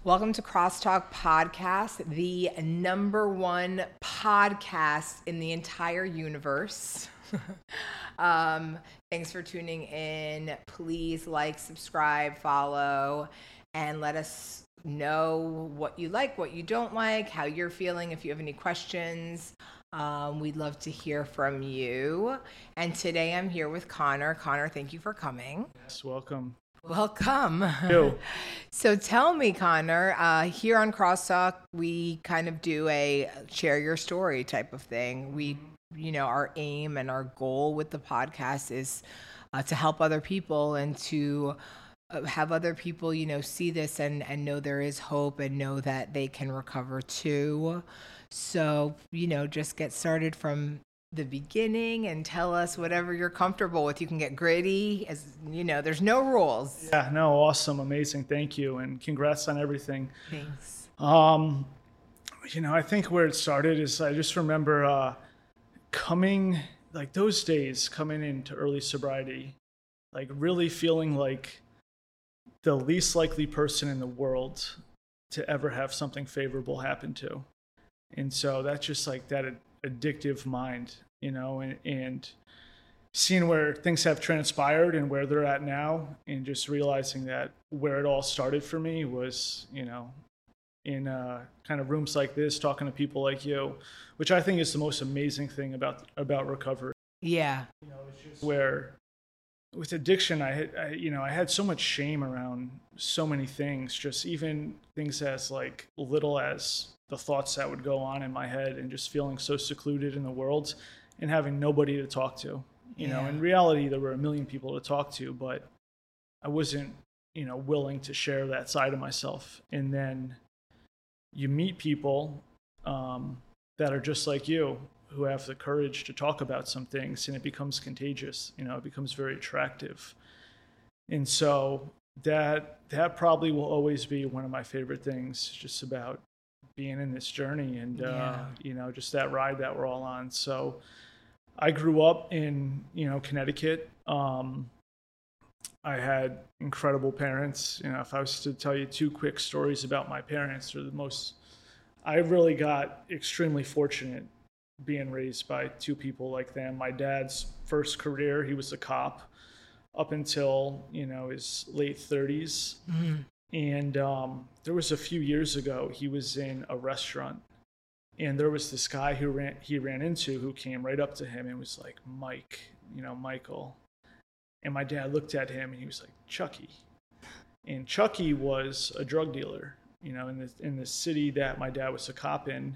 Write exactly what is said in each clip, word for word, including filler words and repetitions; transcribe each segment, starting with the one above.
Welcome to Crosstalk Podcast, the number one podcast in the entire universe. um, thanks for tuning in. Please like, subscribe, follow, and let us know what you like, what you don't like, how you're feeling. If you have any questions, um, we'd love to hear from you. And today I'm here with Connor. Connor, thank you for coming. Yes, welcome. Welcome. Yo. So tell me, Connor, uh, here on Crosstalk, we kind of do a share your story type of thing. We, you know, our aim and our goal with the podcast is uh, to help other people and to uh, have other people, you know, see this and, and know there is hope and know that they can recover too. So, you know, just get started from the beginning and tell us whatever you're comfortable with. You can get gritty, as you know, there's no rules. Yeah, no, awesome, amazing, thank you, and congrats on everything. Thanks. Um, you know, I think where it started is I just remember uh, coming, like those days, coming into early sobriety, like really feeling like the least likely person in the world to ever have something favorable happen to. And so that's just like that addictive mind, you know, and, and seeing where things have transpired and where they're at now, and just realizing that where it all started for me was, you know, in uh, kind of rooms like this, talking to people like you, which I think is the most amazing thing about about recovery. Yeah. You know, it's just where with addiction, I had, I, you know, I had so much shame around so many things, just even things as like little as the thoughts that would go on in my head, and just feeling so secluded in the world and having nobody to talk to. You Yeah. know, in reality, there were a million people to talk to, but I wasn't, you know, willing to share that side of myself. And then you meet people um, that are just like you, who have the courage to talk about some things, and it becomes contagious. You know, it becomes very attractive. And so that that probably will always be one of my favorite things, just about being in this journey and, Yeah. uh, you know, just that ride that we're all on. So I grew up in, you know, Connecticut. Um, I had incredible parents. You know, if I was to tell you two quick stories about my parents, they're the most, I really got extremely fortunate being raised by two people like them. My dad's first career, he was a cop up until, you know, his late thirties. Mm-hmm. And um, there was a few years ago, he was in a restaurant, and there was this guy who ran he ran into who came right up to him and was like, Mike, you know, Michael. And my dad looked at him and he was like, Chucky. And Chucky was a drug dealer, you know, in the in the city that my dad was a cop in.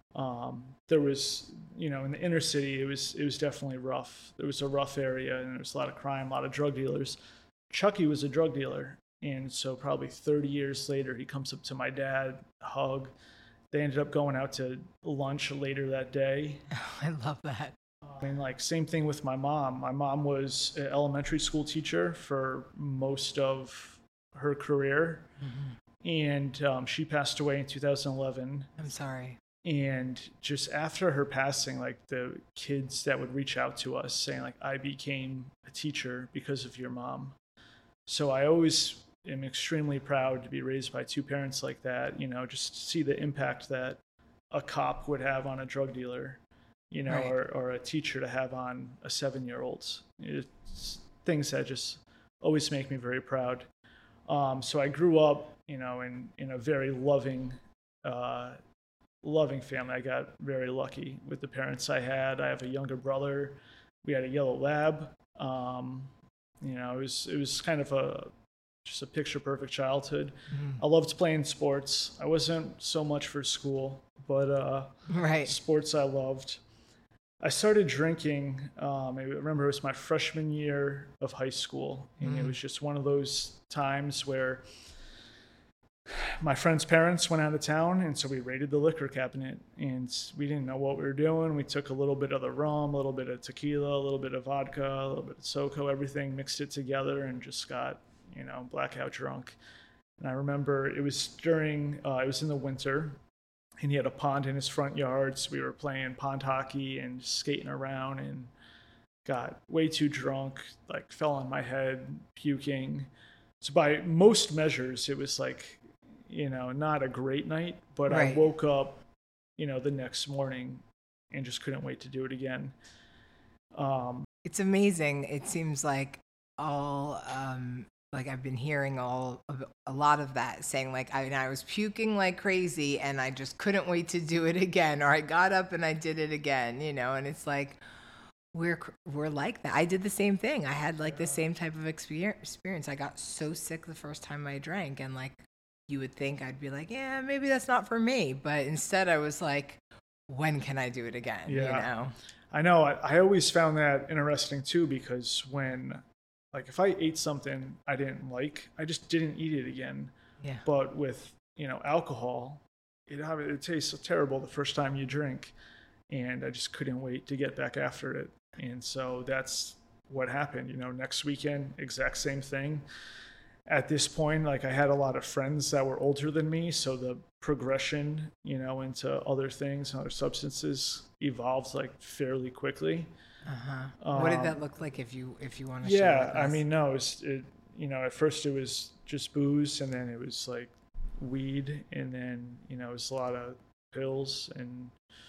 Um, there was, you know, in the inner city, it was it was definitely rough. There was a rough area, and there was a lot of crime, a lot of drug dealers. Chucky was a drug dealer. And so probably thirty years later, he comes up to my dad, hug. They ended up going out to lunch later that day. Oh, I love that. I mean, like, same thing with my mom. My mom was an elementary school teacher for most of her career. Mm-hmm. And um, she passed away in two thousand eleven. I'm sorry. And just after her passing, like, the kids that would reach out to us saying, like, I became a teacher because of your mom. So I always am extremely proud to be raised by two parents like that, you know, just to see the impact that a cop would have on a drug dealer, you know, right. or, or a teacher to have on a seven-year-old. It's things that just always make me very proud. Um, so I grew up, you know, in, in a very loving, uh, loving family. I got very lucky with the parents I had. I have a younger brother. We had a yellow lab. Um, you know, it was, it was kind of a, just a picture perfect childhood. Mm-hmm. I loved playing sports. I wasn't so much for school, but uh, right. sports I loved. I started drinking, um, I remember it was my freshman year of high school, and mm-hmm. it was just one of those times where my friend's parents went out of town, and so we raided the liquor cabinet, and we didn't know what we were doing. We took a little bit of the rum, a little bit of tequila, a little bit of vodka, a little bit of SoCo, everything, mixed it together, and just got, you know, blackout drunk. And I remember it was during, uh, it was in the winter, and he had a pond in his front yard, so we were playing pond hockey and skating around, and got way too drunk, like fell on my head, puking. So by most measures, it was like, you know, not a great night, but Right. I woke up, you know, the next morning and just couldn't wait to do it again. Um, It's amazing. It seems like all, um, like I've been hearing all of, a lot of that saying like I, I was puking like crazy and I just couldn't wait to do it again, or I got up and I did it again, you know, and it's like we're we're like that. I did the same thing. I had like the same type of exper- experience. I got so sick the first time I drank, and like you would think I'd be like, yeah, maybe that's not for me, but instead I was like, when can I do it again? Yeah. You know. I know. I, I always found that interesting too, because when, like, if I ate something I didn't like, I just didn't eat it again. Yeah. But with, you know, alcohol, it it tastes so terrible the first time you drink, and I just couldn't wait to get back after it. And so that's what happened. You know, next weekend, exact same thing. At this point, like, I had a lot of friends that were older than me, so the progression, you know, into other things, other substances evolved like fairly quickly. Uh-huh. Um, What did that look like, if you if you want to yeah, share with I us? mean, no, it, was, it, you know, at first it was just booze, and then it was like weed, and then, you know, it was a lot of pills and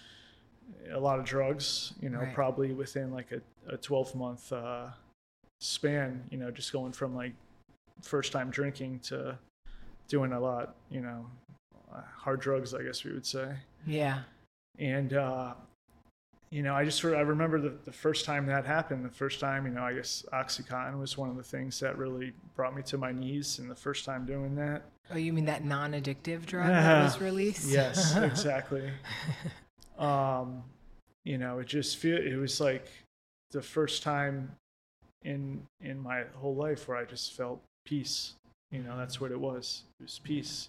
a lot of drugs, you know, Right. probably within like a, a twelve month uh, span, you know, just going from like first time drinking to doing a lot, you know, uh, hard drugs, I guess we would say. Yeah. And, uh, you know, I just sort of, I remember the, the first time that happened, the first time, you know, I guess Oxycontin was one of the things that really brought me to my knees. And the first time doing that. Oh, you mean that non-addictive drug that was released? Yes, exactly. um, you know, it just feel, it was like the first time in, in my whole life where I just felt peace. You know, that's what it was. It was peace.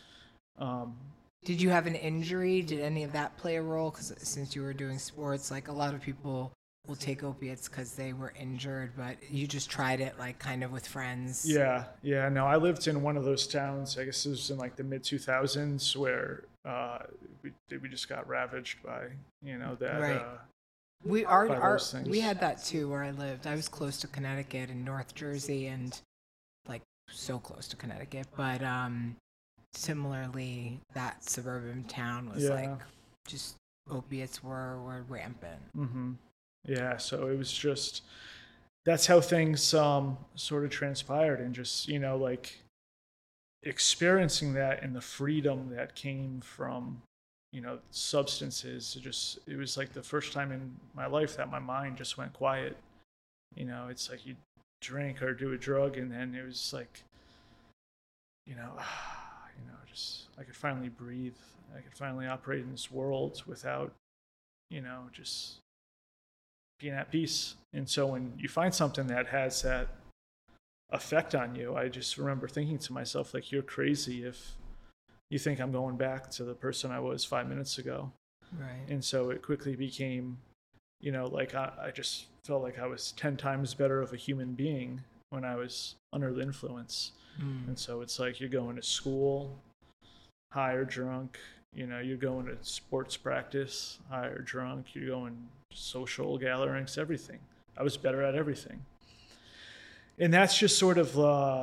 Um, Did you have an injury? Did any of that play a role? Because since you were doing sports, like a lot of people will take opiates because they were injured, but you just tried it like kind of with friends. Yeah, yeah. No, I lived in one of those towns. I guess it was in like the mid two thousands, where uh, we we just got ravaged by, you know, that. Right. Uh, We our, by our those things. we had that too where I lived. I was close to Connecticut in North Jersey, and like so close to Connecticut, but um, similarly, that suburban town was Yeah. like just opiates were were rampant. hmm Yeah. So it was just, that's how things um, sort of transpired, and just, you know, like experiencing that and the freedom that came from, you know, substances. It just, it was like the first time in my life that my mind just went quiet. You know, it's like you drink or do a drug, and then it was like, you know, you know, just, I could finally breathe. I could finally operate in this world without, you know, just being at peace. And so when you find something that has that effect on you, I just remember thinking to myself, like, you're crazy if you think I'm going back to the person I was five minutes ago. Right. And so it quickly became, you know, like I, I just felt like I was ten times better of a human being when I was under the influence. Mm. And so it's like you're going to school, high or drunk, you know, you're going to sports practice, high or drunk, you're going to social gatherings, everything. I was better at everything. And that's just sort of, uh,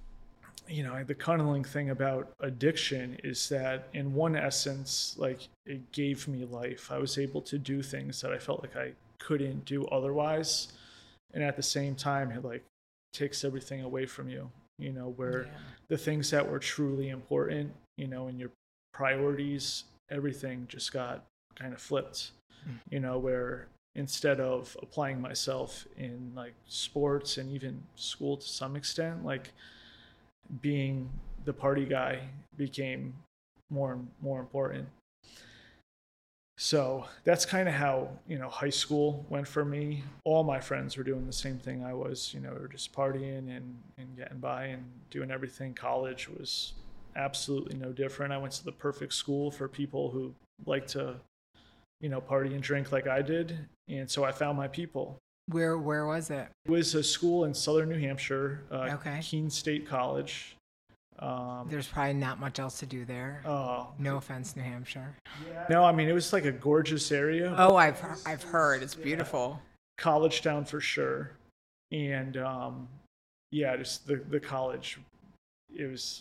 you know, the cuddling thing about addiction is that in one essence, like, it gave me life. I was able to do things that I felt like I couldn't do otherwise. And at the same time, it like takes everything away from you, you know, where Yeah. the things that were truly important, you know, and your priorities, everything just got kind of flipped, Mm. you know, where instead of applying myself in like sports and even school to some extent, like being the party guy became more and more important. So that's kind of how, you know, high school went for me. All my friends were doing the same thing I was, you know, we were just partying and, and getting by and doing everything. College was absolutely no different. I went to the perfect school for people who like to, you know, party and drink like I did. And so I found my people. Where where was it? It was a school in southern New Hampshire, uh, Okay. Keene State College. Um, There's probably not much else to do there. oh, No offense, New Hampshire. no, I mean, it was like a gorgeous area. Oh, I've I've heard it's beautiful. College town for sure. And um, yeah, just the, the college, it was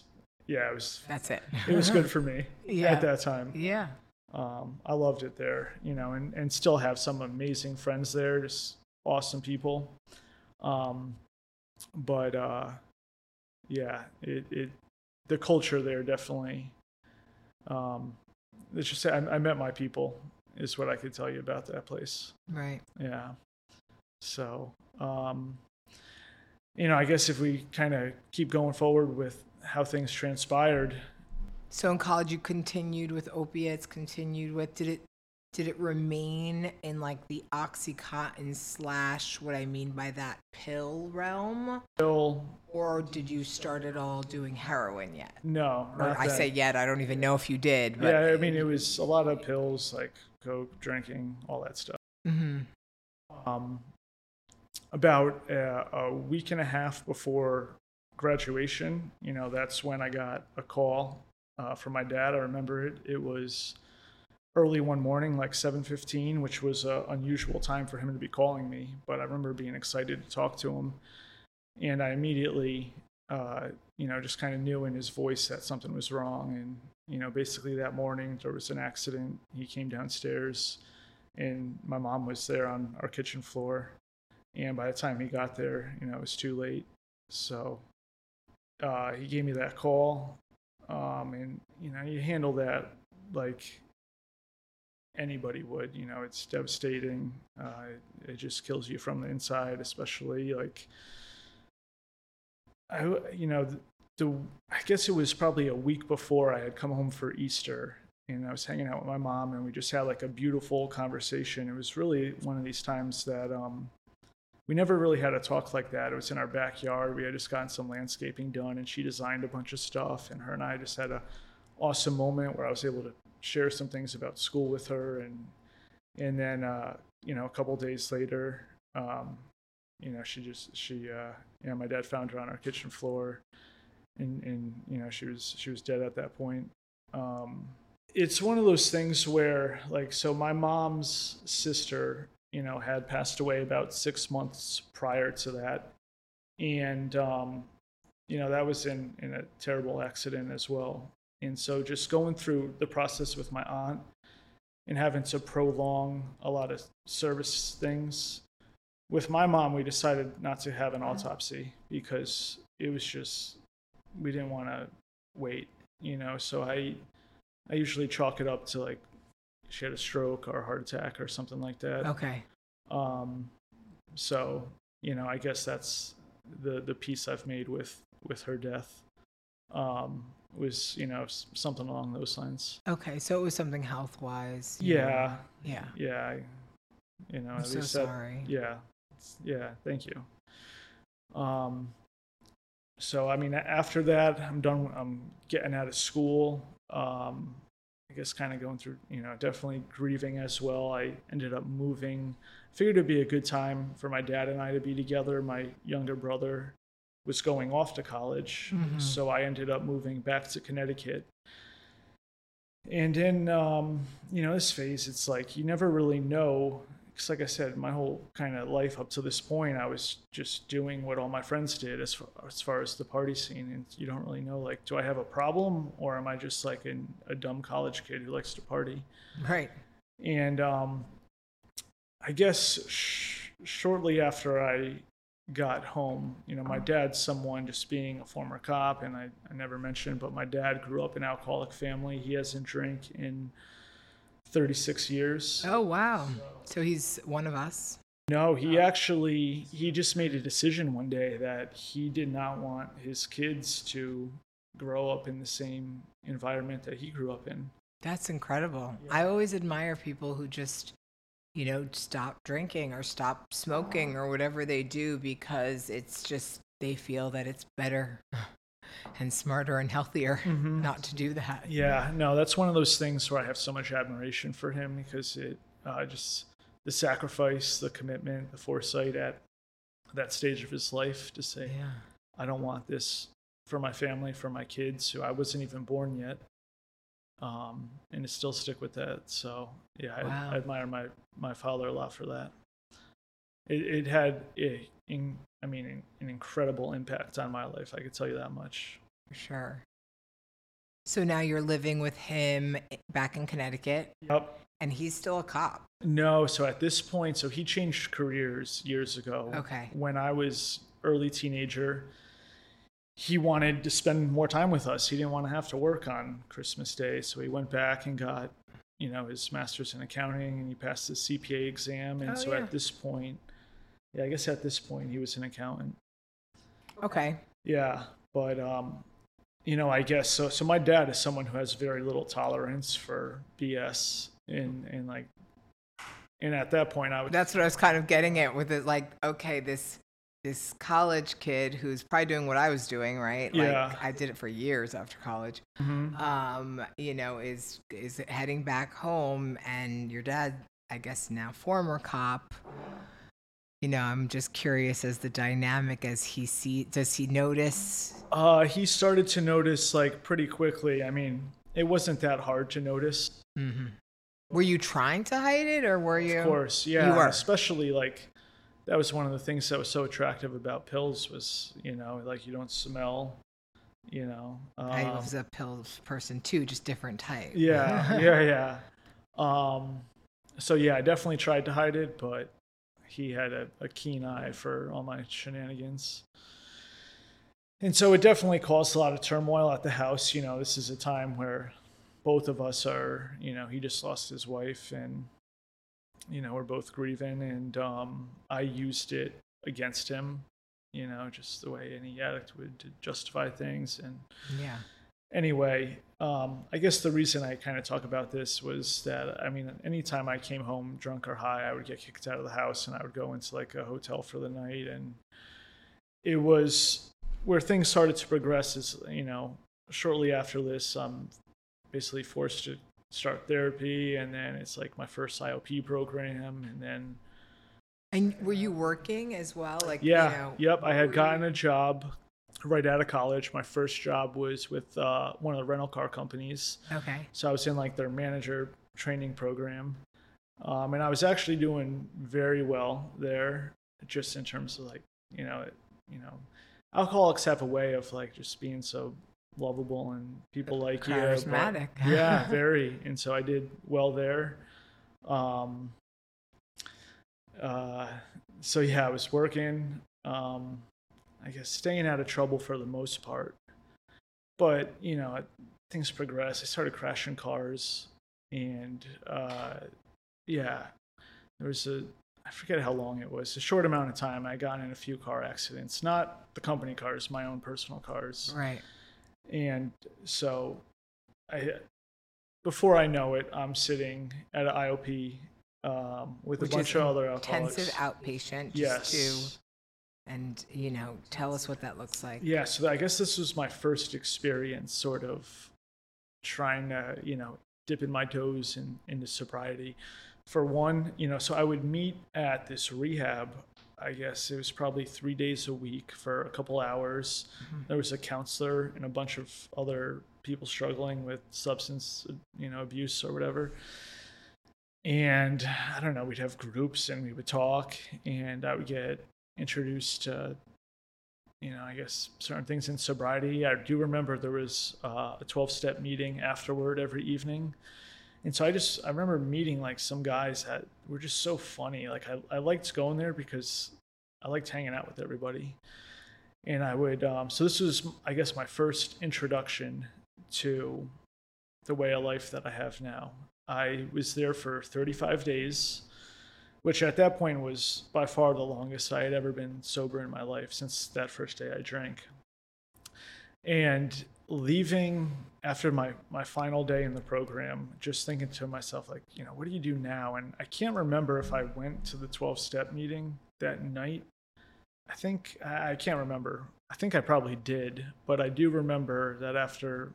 yeah, it was That's it. it was good for me Yeah. at that time. Yeah. Um, I loved it there, you know, and, and still have some amazing friends there, just awesome people. Um, but uh, yeah, it, it the culture there definitely. Um, let's just say I, I met my people is what I could tell you about that place. Right. Yeah. So, um, you know, I guess if we kind of keep going forward with how things transpired. So in college, you continued with opiates. Continued with did it did it remain in like the OxyContin slash what I mean by that pill realm, Pill, or did you start it all doing heroin yet? no, Or not I that. say yet. I don't even know if you did. But Yeah, I mean, it was a lot of pills, like coke, drinking, all that stuff. hmm Um, about uh, a week and a half before graduation, you know, that's when I got a call uh, from my dad. I remember it. It was early one morning, like seven fifteen, which was an unusual time for him to be calling me. But I remember being excited to talk to him. And I immediately, uh, you know, just kind of knew in his voice that something was wrong. And, you know, basically that morning there was an accident. He came downstairs and my mom was there on our kitchen floor. And by the time he got there, you know, it was too late. So uh, he gave me that call. Um, and, you know, you handle that like anybody would. You know, it's devastating. Uh, it, it just kills you from the inside, especially like, I, you know, the, the, I guess it was probably a week before I had come home for Easter. And I was hanging out with my mom and we just had like a beautiful conversation. It was really one of these times that, um, we never really had a talk like that. It was in our backyard. We had just gotten some landscaping done and she designed a bunch of stuff. And her and I just had a awesome moment where I was able to share some things about school with her. And, and then, uh, you know, a couple days later, um, you know, she just, she, uh, you know, my dad found her on our kitchen floor and, and, you know, she was, she was dead at that point. Um, it's one of those things where like, so my mom's sister, you know, had passed away about six months prior to that. And, um, you know, that was in, in a terrible accident as well. And so just going through the process with my aunt and having to prolong a lot of service things. With my mom, we decided not to have an autopsy because it was just, we didn't want to wait, you know, so I, I usually chalk it up to like, she had a stroke or a heart attack or something like that. Okay. Um, so, you know, I guess that's the, the peace I've made with, with her death, um, was, you know, something along those lines. Okay. So it was something health wise. Yeah. Yeah. Yeah. I, you know, I'm at so least that, sorry. yeah. Yeah. Thank you. Um, so, I mean, after that, I'm done. I'm getting out of school. Um, I guess kind of going through, you know, definitely grieving as well. I ended up moving. Figured it'd be a good time for my dad and I to be together. My younger brother was going off to college, Mhm. so I ended up moving back to Connecticut. And in, um, you know, this phase, it's like you never really know. Because like I said, my whole kind of life up to this point, I was just doing what all my friends did as far, as far as the party scene. And you don't really know, like, do I have a problem or am I just like an, a dumb college kid who likes to party? Right. And um, I guess sh- shortly after I got home, you know, my dad's someone, just being a former cop, and I, I never mentioned, but my dad grew up in an alcoholic family. He hasn't drank in thirty-six years. Oh, wow. So he's one of us. No, he actually, he just made a decision one day that he did not want his kids to grow up in the same environment that he grew up in. That's incredible. I always admire people who just, you know, stop drinking or stop smoking or whatever they do because it's just, they feel that it's better and smarter and healthier Mhm. not to do that. Yeah, no, that's one of those things where I have so much admiration for him because it uh, just, the sacrifice, the commitment, the foresight at that stage of his life to say, Yeah. I don't want this for my family, for my kids who I wasn't even born yet. Um, and to still stick with that. So yeah, Wow. I, I admire my, my father a lot for that. It, it had, a, in, I mean, an incredible impact on my life. I could tell you that much. For sure. So now you're living with him back in Connecticut, Yep. and he's still a cop. No, so at this point, so he changed careers years ago. Okay. When I was early teenager, he wanted to spend more time with us. He didn't want to have to work on Christmas Day, so he went back and got, you know, his master's in accounting, and he passed his C P A exam. And Oh, so yeah. at this point, yeah, I guess at this point he was an accountant. Okay. Yeah, but um, you know, I guess so. So my dad is someone who has very little tolerance for B S, and and like, and at that point, I would. That's what I was kind of getting at with it. Like, okay, this this college kid who's probably doing what I was doing, right? Yeah. Like, I did it for years after college. Mhm. Um, you know, is is heading back home, and your dad, I guess now former cop. You know, I'm just curious as the dynamic as he see. Does he notice? Uh, he started to notice like pretty quickly. I mean, it wasn't that hard to notice. Mm-hmm. Were you trying to hide it, or were you? Of course, yeah. You were. Especially like that was one of the things that was so attractive about pills was, you know, like you don't smell, you know. I Um, was a pill person too, just different type. yeah, yeah, yeah. Um, so yeah, I definitely tried to hide it, but he had a, a keen eye for all my shenanigans. And so it definitely caused a lot of turmoil at the house. You know, this is a time where both of us are, you know, he just lost his wife, and, you know, we're both grieving, and um, I used it against him, you know, just the way any addict would to justify things. And Yeah. anyway, um, I guess the reason I kind of talk about this was that, I mean, anytime I came home drunk or high, I would get kicked out of the house, and I would go into like a hotel for the night. And it was where things started to progress is, you know, shortly after this, I'm basically forced to start therapy. And then it's like my first I O P program. And then, And were you working as well? Like, yeah, you know, yep, I had were gotten you- a job right out of college. My first job was with uh, one of the rental car companies. Okay. So I was in like their manager training program. Um, and I was actually doing very well there, just in terms of like, you know, it, you know, alcoholics have a way of like just being so lovable and people like you. but- Charismatic. yeah, very. And so I did well there. Um, uh, so yeah, I was working, um, I guess staying out of trouble for the most part. But, you know, things progressed. I started crashing cars, and uh, yeah, there was a, I forget how long it was, a short amount of time. I got in a few car accidents, not the company cars, my own personal cars. Right. And so I, before I know it, I'm sitting at an I O P um, with Which a bunch is of other alcoholics. Intensive outpatient. Just Yes. to, and you know, tell us what that looks like. Yeah, so I guess this was my first experience sort of trying to, you know, dipping my toes in, into sobriety. For one, you know, so I would meet at this rehab, I guess it was probably three days a week for a couple hours. Mm-hmm. There was a counselor and a bunch of other people struggling with substance, you know, abuse or whatever. And I don't know, we'd have groups and we would talk, and I would get introduced to, you know, I guess certain things in sobriety. I do remember there was uh, a twelve-step meeting afterward every evening. And so I just, I remember meeting like some guys that were just so funny. Like I, I liked going there because I liked hanging out with everybody. And I would, um, so this was, I guess, my first introduction to the way of life that I have now. I was there for thirty-five days, which at that point was by far the longest I had ever been sober in my life since that first day I drank. And leaving after my, my final day in the program, just thinking to myself, like, you know, what do you do now? And I can't remember if I went to the twelve-step meeting that night. I think, I can't remember. I think I probably did, but I do remember that after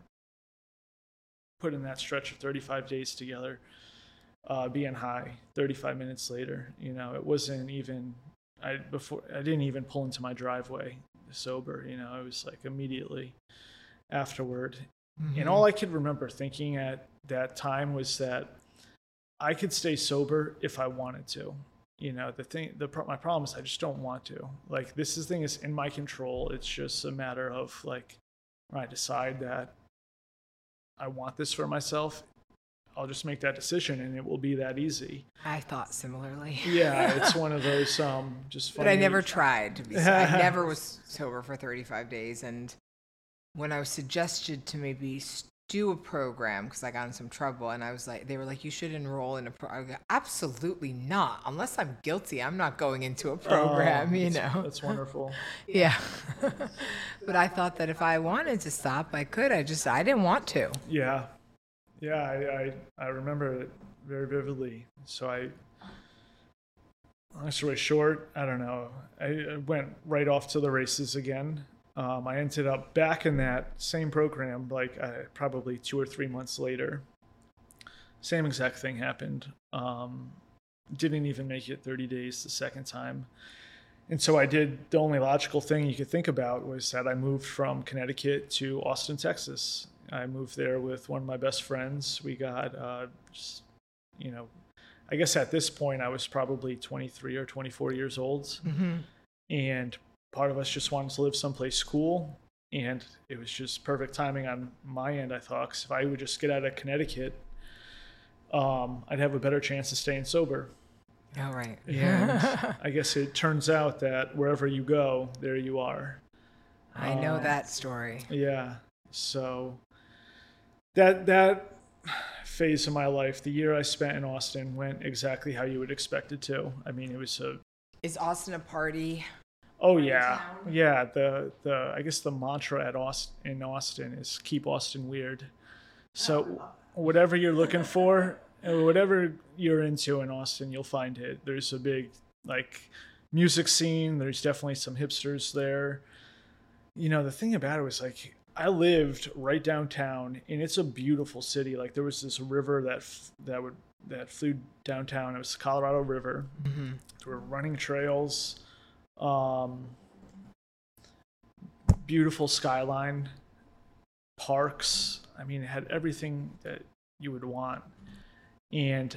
putting that stretch of thirty-five days together, uh, being high thirty-five minutes later, you know, it wasn't even, I before I didn't even pull into my driveway sober, you know, it was like immediately afterward. Mm-hmm. And all I could remember thinking at that time was that I could stay sober if I wanted to. You know, the thing, the my problem is I just don't want to. Like, this is, thing is in my control. It's just a matter of like, when I decide that I want this for myself, I'll just make that decision and it will be that easy. I thought similarly. Yeah, it's one of those um, just funny. But I never tried to be. I never was sober for thirty-five days. And when I was suggested to maybe do a program, because I got in some trouble, and I was like, they were like, you should enroll in a program. I go, absolutely not. Unless I'm guilty, I'm not going into a program, oh, you that's, know. That's wonderful. Yeah. But I thought that if I wanted to stop, I could. I just, I didn't want to. Yeah. Yeah, I, I, I remember it very vividly. So I, long story short, I don't know. I went right off to the races again. Um, I ended up back in that same program, like uh, probably two or three months later. Same exact thing happened. Um, didn't even make it thirty days the second time. And so I did, the only logical thing you could think about was that I moved from Connecticut to Austin, Texas. I moved there with one of my best friends. We got, uh, just, you know, I guess at this point I was probably twenty-three or twenty-four years old. Mm-hmm. And part of us just wanted to live someplace cool. And it was just perfect timing on my end, I thought, because if I would just get out of Connecticut, um, I'd have a better chance of staying sober. Oh, right. And I guess it turns out that wherever you go, there you are. I know um, that story. Yeah. So that that phase of my life, the year I spent in Austin, went exactly how you would expect it to. I mean, it was a. Is Austin a party? Oh yeah, town? yeah. The the I guess the mantra at Austin in Austin is keep Austin weird. So whatever you're looking for, whatever you're into in Austin, you'll find it. There's a big like music scene. There's definitely some hipsters there. You know, the thing about it was like I lived right downtown, and it's a beautiful city. Like there was this river that that would that flew downtown. It was the Colorado River. Mm-hmm. There were running trails, um, beautiful skyline, parks. I mean, it had everything that you would want. And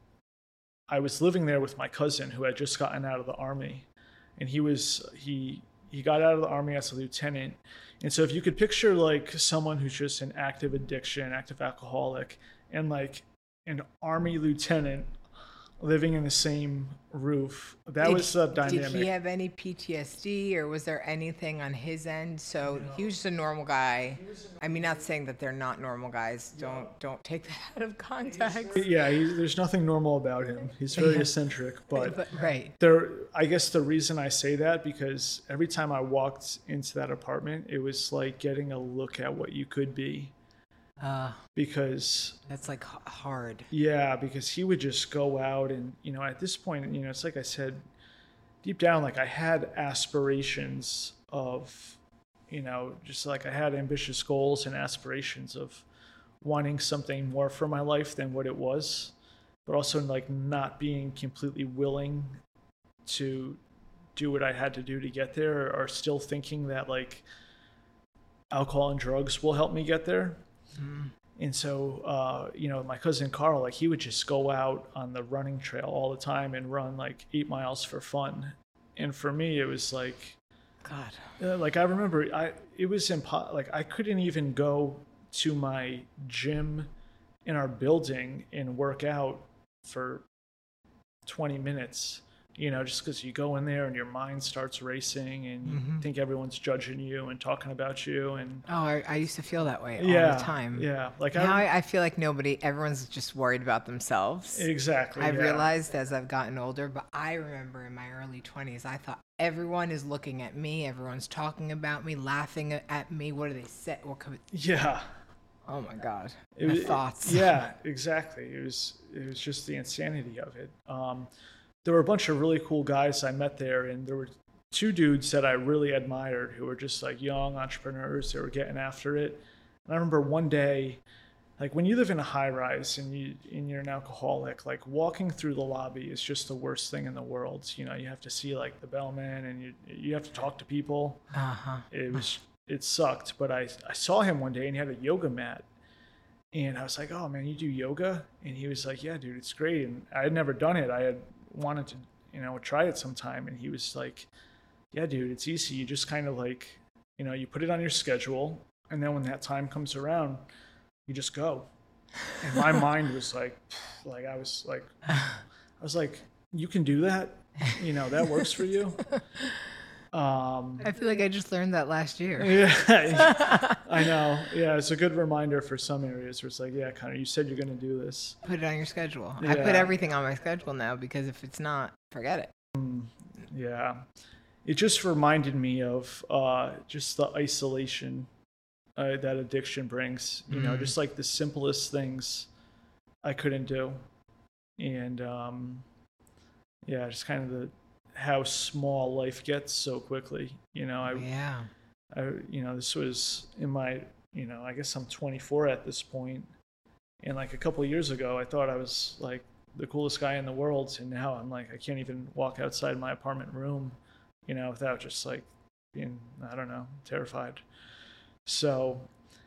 I was living there with my cousin who had just gotten out of the Army, and he was he he got out of the Army as a lieutenant. And so if you could picture like someone who's just an active addiction, active alcoholic, and like an Army lieutenant living in the same roof, that did, was the dynamic. Did he have any P T S D, or was there anything on his end? So no. He was just a normal guy. I mean, not saying that they're not normal guys. Don't no. don't take that out of context. Yeah, he, there's nothing normal about him. He's very eccentric, but, but right. There, I guess the reason I say that because every time I walked into that apartment, it was like getting a look at what you could be. Uh, because that's like hard. Yeah, because he would just go out and, you know, at this point, you know, it's like I said, deep down, like I had aspirations of, you know, just like I had ambitious goals and aspirations of wanting something more for my life than what it was, but also like not being completely willing to do what I had to do to get there, or still thinking that like alcohol and drugs will help me get there. Mm. And so, uh, you know, my cousin Carl, like he would just go out on the running trail all the time and run like eight miles for fun. And for me, it was like, God, uh, like I remember I, it was impo- like I couldn't even go to my gym in our building and work out for twenty minutes. You know, just because you go in there and your mind starts racing and you mm-hmm. think everyone's judging you and talking about you. And oh, I, I used to feel that way all yeah, the time. Yeah, like now I, I feel like nobody, everyone's just worried about themselves. Exactly. I've yeah. realized as I've gotten older, but I remember in my early twenties, I thought everyone is looking at me, everyone's talking about me, laughing at me. What do they say? What could? Yeah. Oh my God. It, my thoughts. It, yeah, exactly. It was it was just the insanity of it. Um, there were a bunch of really cool guys I met there, and there were two dudes that I really admired who were just like young entrepreneurs. They were getting after it. And I remember one day, like when you live in a high rise and you and you're an alcoholic, like walking through the lobby is just the worst thing in the world. You know, you have to see like the bellman and you you have to talk to people. Uh-huh. It was it sucked, but I I saw him one day and he had a yoga mat. And I was like, "Oh man, you do yoga?" And he was like, "Yeah, dude, it's great." And I had never done it. I had wanted to, you know, try it sometime. And he was like, "Yeah, dude, it's easy. You just kind of like, you know, you put it on your schedule. And then when that time comes around, you just go. And my mind was like, like I was like, I was like, you can do that? You know, that works for you? Um, I feel like I just learned that last year. Yeah, I know. Yeah, it's a good reminder for some areas where it's like, yeah, Connor, you said you're going to do this. Put it on your schedule. Yeah. I put everything on my schedule now because if it's not, forget it. Yeah. It just reminded me of uh, just the isolation uh, that addiction brings. You know, Mm. just like the simplest things I couldn't do. And um, yeah, just kind of the how small life gets so quickly. You know, I, Yeah. I, you know, this was in my, you know, I guess I'm twenty-four at this point, and like a couple of years ago, I thought I was like the coolest guy in the world, and now I'm like, I can't even walk outside my apartment room, you know, without just like being, I don't know, terrified. So,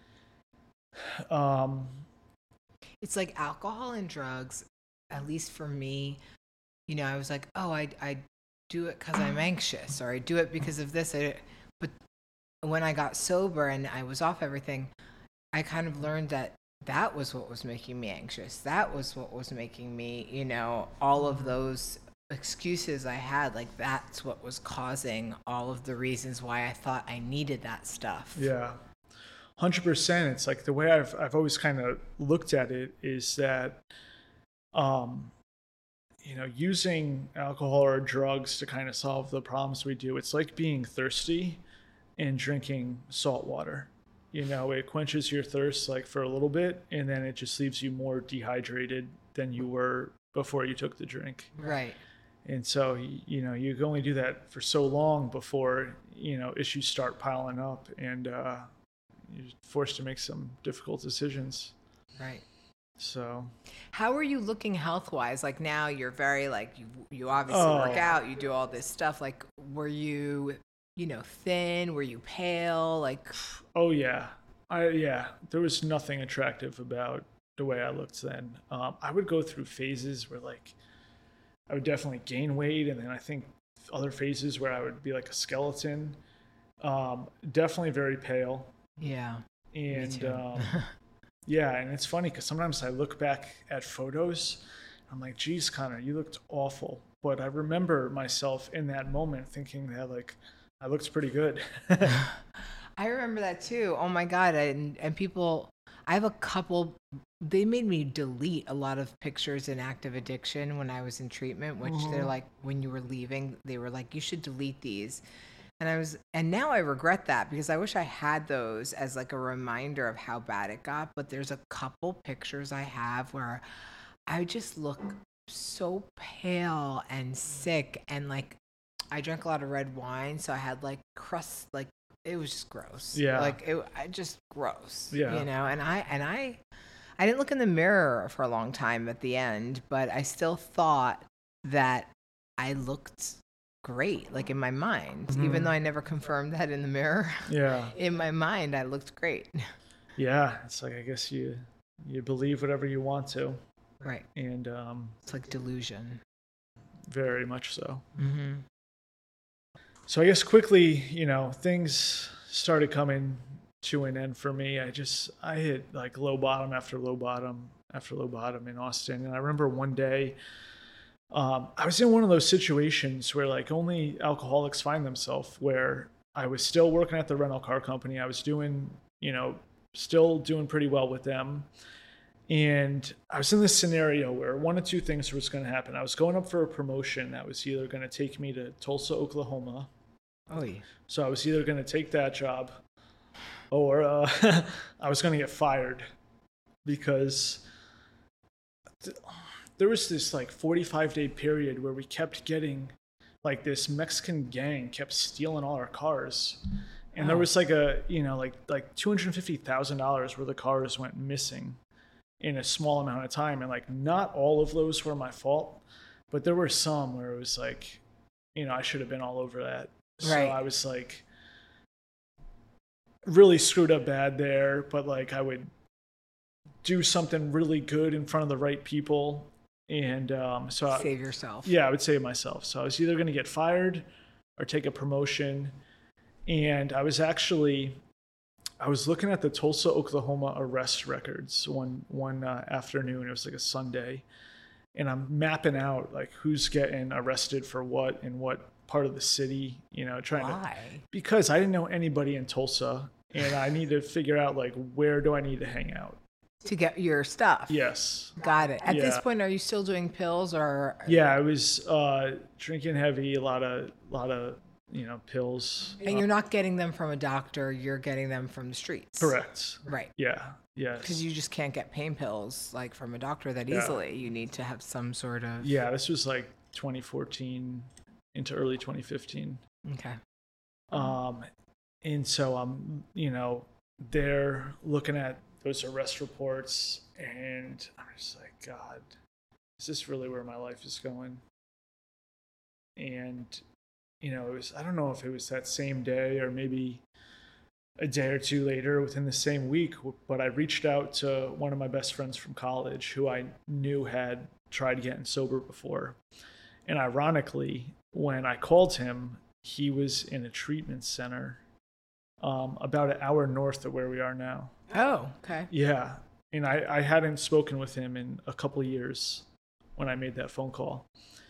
um, It's like alcohol and drugs, at least for me, you know, I was like, oh, I, I do it because I'm anxious, or I do it because of this. I, but when I got sober and I was off everything, I kind of learned that that was what was making me anxious. That was what was making me, you know, all of those excuses I had, like that's what was causing all of the reasons why I thought I needed that stuff. yeah, one hundred percent. It's like the way I've I've always kind of looked at it is that, um, you know, using alcohol or drugs to kind of solve the problems we do, it's like being thirsty and drinking salt water. You know, it quenches your thirst like for a little bit, and then it just leaves you more dehydrated than you were before you took the drink. Right. And so, you know, you can only do that for so long before, you know, issues start piling up, and uh, you're forced to make some difficult decisions. Right. So, how are you looking health wise? Like now you're very like, you, you obviously Oh. work out, you do all this stuff. Like, were you, you know, thin? Were you pale? Like, oh yeah, I yeah, there was nothing attractive about the way I looked then. Um, I would go through phases where like I would definitely gain weight, and then I think other phases where I would be like a skeleton. Um, definitely very pale, yeah. Me and too. um, yeah, and it's funny because sometimes I look back at photos, I'm like, geez, Connor, you looked awful. But I remember myself in that moment thinking that like I looked pretty good. I remember that too. Oh my God. And, and people, I have a couple, they made me delete a lot of pictures in active addiction when I was in treatment, which they're like, when you were leaving, they were like, you should delete these. And I was, and now I regret that because I wish I had those as like a reminder of how bad it got. But there's a couple pictures I have where I just look so pale and sick, and like I drank a lot of red wine, so I had like crust, like it was just gross. Yeah. Like it, I just gross. Yeah. You know, and I and I, I didn't look in the mirror for a long time at the end, but I still thought that I looked great, like in my mind, Mhm. even though I never confirmed that in the mirror. Yeah. In my mind, I looked great. Yeah. It's like I guess you you believe whatever you want to, Right. and um, It's like delusion. very much so. Mm-hmm. So I guess quickly, you know, things started coming to an end for me. I just I hit like low bottom after low bottom after low bottom in Austin, and I remember one day um, I was in one of those situations where like only alcoholics find themselves, where I was still working at the rental car company. I was doing, you know, still doing pretty well with them. And I was in this scenario where one of two things was going to happen. I was going up for a promotion that was either going to take me to Tulsa, Oklahoma. Oh, yeah. So I was either going to take that job, or uh, I was going to get fired, because th- there was this like forty-five day period where we kept getting like this Mexican gang kept stealing all our cars. And there Oh. was like a, you know, like like two hundred fifty thousand dollars worth of cars went missing in a small amount of time. And like not all of those were my fault, but there were some where it was like, you know, I should have been all over that. So Right. I was like really screwed up bad there, but like I would do something really good in front of the right people. And um, so I, Save yourself. yeah, I would save myself. So I was either going to get fired or take a promotion. And I was actually I was looking at the Tulsa, Oklahoma arrest records one one uh, afternoon. It was like a Sunday, and I'm mapping out like who's getting arrested for what in what part of the city. You know, trying Why? to because I didn't know anybody in Tulsa, and I need to figure out like where do I need to hang out. To get your stuff. Yes. Got it. At this Yeah. point, are you still doing pills or? Yeah, I was uh, drinking heavy, a lot of, lot of, you know, pills. And you're not getting them from a doctor. You're getting them from the streets. Correct. Right. Yeah. Yes. Because you just can't get pain pills like from a doctor that Yeah. easily. You need to have some sort of. Yeah, this was like twenty fourteen into early twenty fifteen. Okay. Um, and so I'm, you know, there looking at those arrest reports, and I'm just like, God, is this really where my life is going? And, you know, it was, I don't know if it was that same day or maybe a day or two later within the same week, but I reached out to one of my best friends from college who I knew had tried getting sober before. And ironically, when I called him, he was in a treatment center um, about an hour north of where we are now. Oh, okay. Yeah. And I, I hadn't spoken with him in a couple of years when I made that phone call.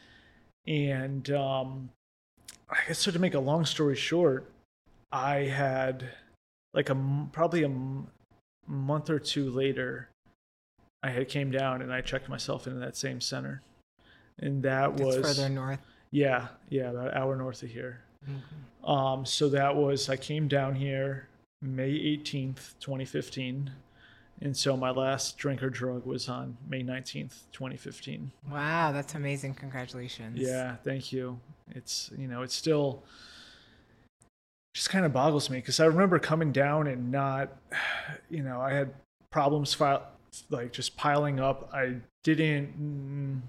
And um, I guess so to make a long story short, I had like a m- probably a m- month or two later, I had came down and I checked myself into that same center. And that It's was further north. yeah, yeah, about an hour north of here. Mm-hmm. Um, so that was, I came down here May eighteenth, twenty fifteen. And so my last drink or drug was on May nineteenth, twenty fifteen. Wow, that's amazing. Congratulations. Yeah, thank you. It's, you know, it's still just kind of boggles me because I remember coming down and not, you know, I had problems file, like just piling up. I didn't,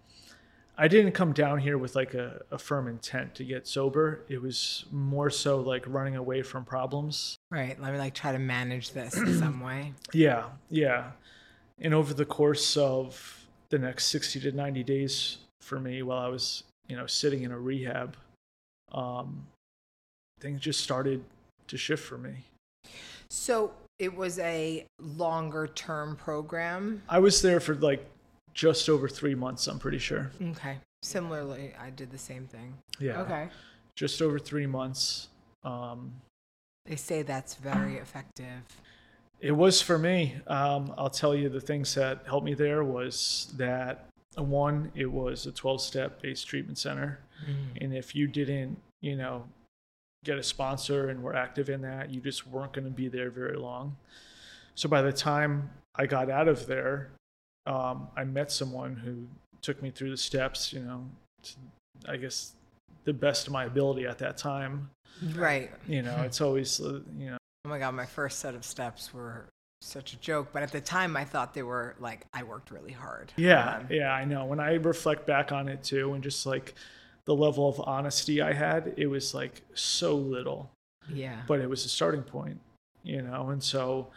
I didn't come down here with like a, a firm intent to get sober. It was more so like running away from problems. Right. Let me like try to manage this in some way. Yeah, yeah. And over the course of the next sixty to ninety days for me while I was, you know, sitting in a rehab, um, things just started to shift for me. So it was a longer term program. I was there for like just over three months, I'm pretty sure. Okay. Similarly, I did the same thing. Yeah. Okay. Just over three months. Um, They say that's very effective. It was for me. Um, I'll tell you the things that helped me there was that one, it was a twelve step based treatment center. Mm. And if you didn't, you know, get a sponsor and were active in that, you just weren't going to be there very long. So by the time I got out of there, um, I met someone who took me through the steps, you know, to, I guess the best of my ability at that time. Right. You know, it's always, uh, you know. Oh my God, my first set of steps were such a joke. But at the time, I thought they were like, I worked really hard. Yeah, Um, yeah, I know. When I reflect back on it too, and just like the level of honesty I had, it was like so little, yeah. but it was a starting point, you know. And so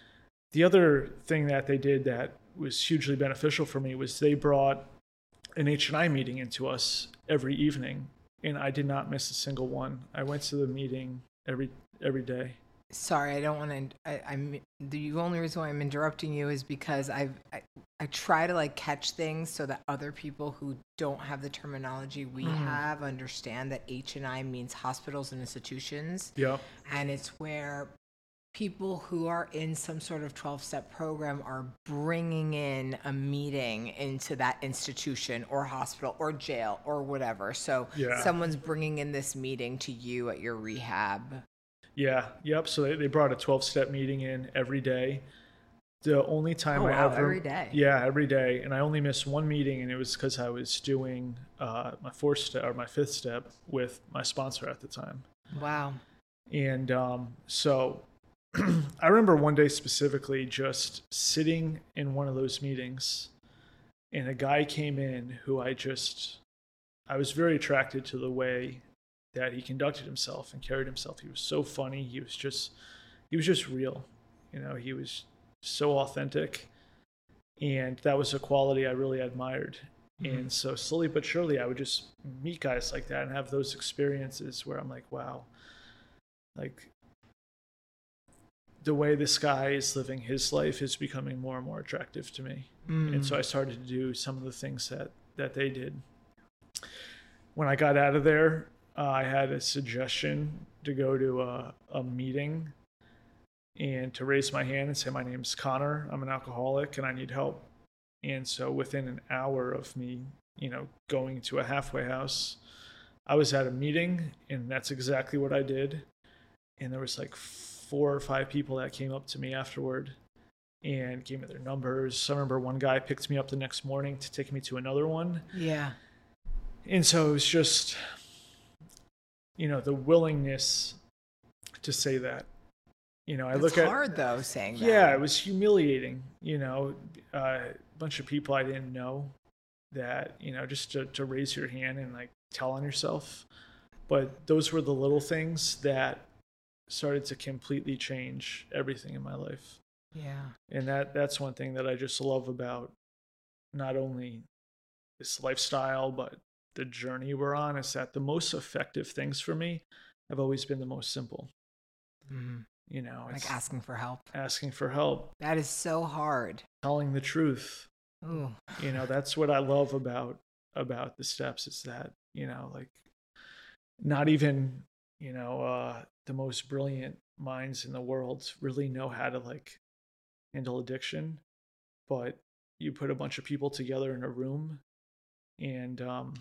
the other thing that they did that was hugely beneficial for me was they brought an H and I meeting into us every evening, and I did not miss a single one. I went to the meeting every every day. Sorry, I don't want to. I, I'm the only reason why I'm interrupting you is because I've I, I try to like catch things so that other people who don't have the terminology we Mhm. have understand that H and I means hospitals and institutions, Yeah, and it's where people who are in some sort of twelve-step program are bringing in a meeting into that institution or hospital or jail or whatever. So Yeah. someone's bringing in this meeting to you at your rehab. yeah, yep. So they, they brought a twelve step meeting in every day. The only time Oh, I wow, ever every day. Yeah, every day, and I only missed one meeting, and it was because I was doing uh, my fourth step or my fifth step with my sponsor at the time. Wow. And um, so I remember one day specifically just sitting in one of those meetings, and a guy came in who I just I was very attracted to the way that he conducted himself and carried himself. He was so funny. He was just he was just real. You know, he was so authentic, and that was a quality I really admired. Mhm. And so slowly but surely I would just meet guys like that and have those experiences where I'm like, wow, like the way this guy is living his life is becoming more and more attractive to me. Mm. And so I started to do some of the things that, that they did. When I got out of there, uh, I had a suggestion to go to a, a meeting and to raise my hand and say, my name's Connor, I'm an alcoholic and I need help. And so within an hour of me, you know, going to a halfway house, I was at a meeting, and that's exactly what I did. And there was like four or five people that came up to me afterward and gave me their numbers. I remember one guy picked me up the next morning to take me to another one. Yeah. And so it was just, you know, the willingness to say that. You know, I It's look at hard though saying that. Yeah, it was humiliating. You know, uh, a bunch of people I didn't know that, you know, just to, to raise your hand and like tell on yourself. But those were the little things that started to completely change everything in my life. Yeah. And that that's one thing that I just love about not only this lifestyle, but the journey we're on, is that the most effective things for me have always been the most simple. Mm-hmm. You know, it's like asking for help. Asking for help. That is so hard. Telling the truth. Ooh. You know, that's what I love about about the steps, is that, you know, like not even, you know, uh, the most brilliant minds in the world really know how to like handle addiction, but you put a bunch of people together in a room and um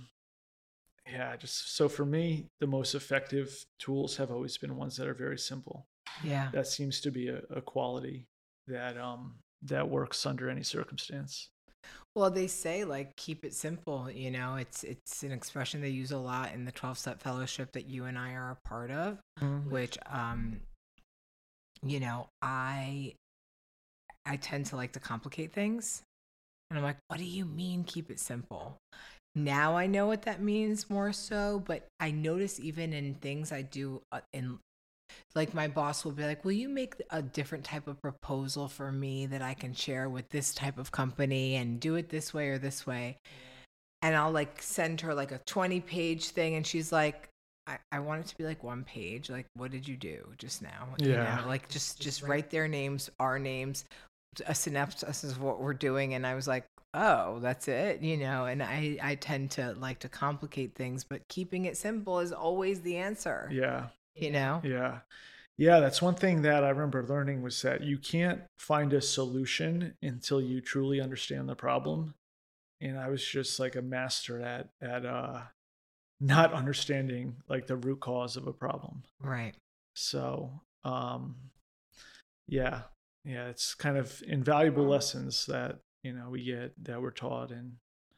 yeah, just so for me, the most effective tools have always been ones that are very simple. Yeah. That seems to be a, a quality that um that works under any circumstance. Well, they say like keep it simple, you know. It's it's an expression they use a lot in the twelve-step fellowship that you and I are a part of, mm-hmm. which um you know, I I tend to like to complicate things. And I'm like, what do you mean keep it simple? Now I know what that means more so, but I notice even in things I do uh, in, like my boss will be like, will you make a different type of proposal for me that I can share with this type of company and do it this way or this way? And I'll like send her like a twenty page thing. And she's like, I, I want it to be like one page. Like, what did you do just now? Yeah. You know, like just, just write their names, our names, a synopsis is what we're doing. And I was like, oh, that's it, you know. And I, I tend to like to complicate things, but keeping it simple is always the answer. Yeah. You know? Yeah. Yeah. That's one thing that I remember learning, was that you can't find a solution until you truly understand the problem. And I was just like a master at, at, uh, not understanding like the root cause of a problem. Right. So, um, yeah, yeah, it's kind of invaluable lessons that, you know, we get, that we're taught. And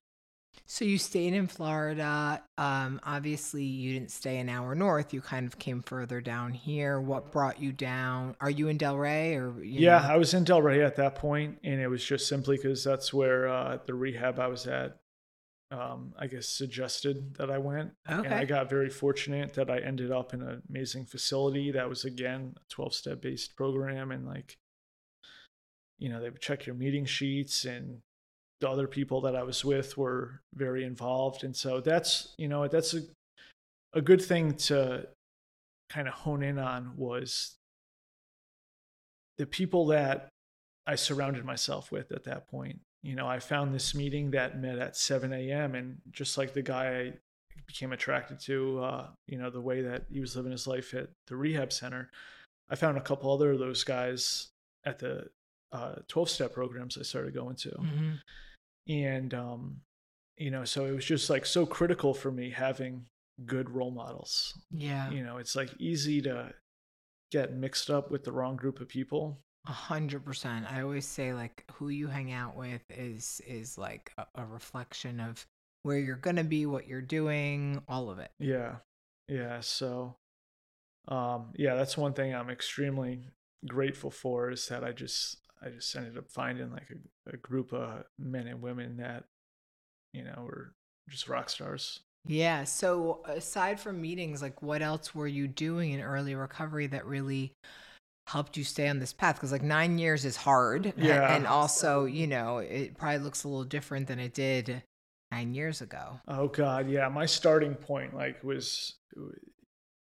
so you stayed in Florida. Um, obviously you didn't stay an hour north. You kind of came further down here. What brought you down? Are you in Delray or? You yeah, know? I was in Delray at that point, and it was just simply because that's where uh, the rehab I was at, um, I guess, suggested that I went. Okay. And I got very fortunate that I ended up in an amazing facility that was, again, a twelve-step based program. And like, you know, they would check your meeting sheets, and the other people that I was with were very involved. And so that's, you know, that's a, a good thing to kind of hone in on, was the people that I surrounded myself with at that point. You know, I found this meeting that met at seven a.m. and just like the guy I became attracted to, uh, you know, the way that he was living his life at the rehab center, I found a couple other of those guys at the uh, twelve-step programs I started going to. Mm-hmm. And, um, you know, so it was just like so critical for me having good role models. Yeah. You know, it's like easy to get mixed up with the wrong group of people. A hundred percent. I always say like who you hang out with is is like a, a reflection of where you're gonna be, what you're doing, all of it. Yeah, yeah. So, um, yeah, that's one thing I'm extremely grateful for, is that I just I just ended up finding like a, a group of men and women that, you know, were just rock stars. Yeah. So aside from meetings, like what else were you doing in early recovery that really helped you stay on this path? Because like nine years is hard. Yeah. And also, you know, it probably looks a little different than it did nine years ago. Oh God. Yeah. My starting point like was,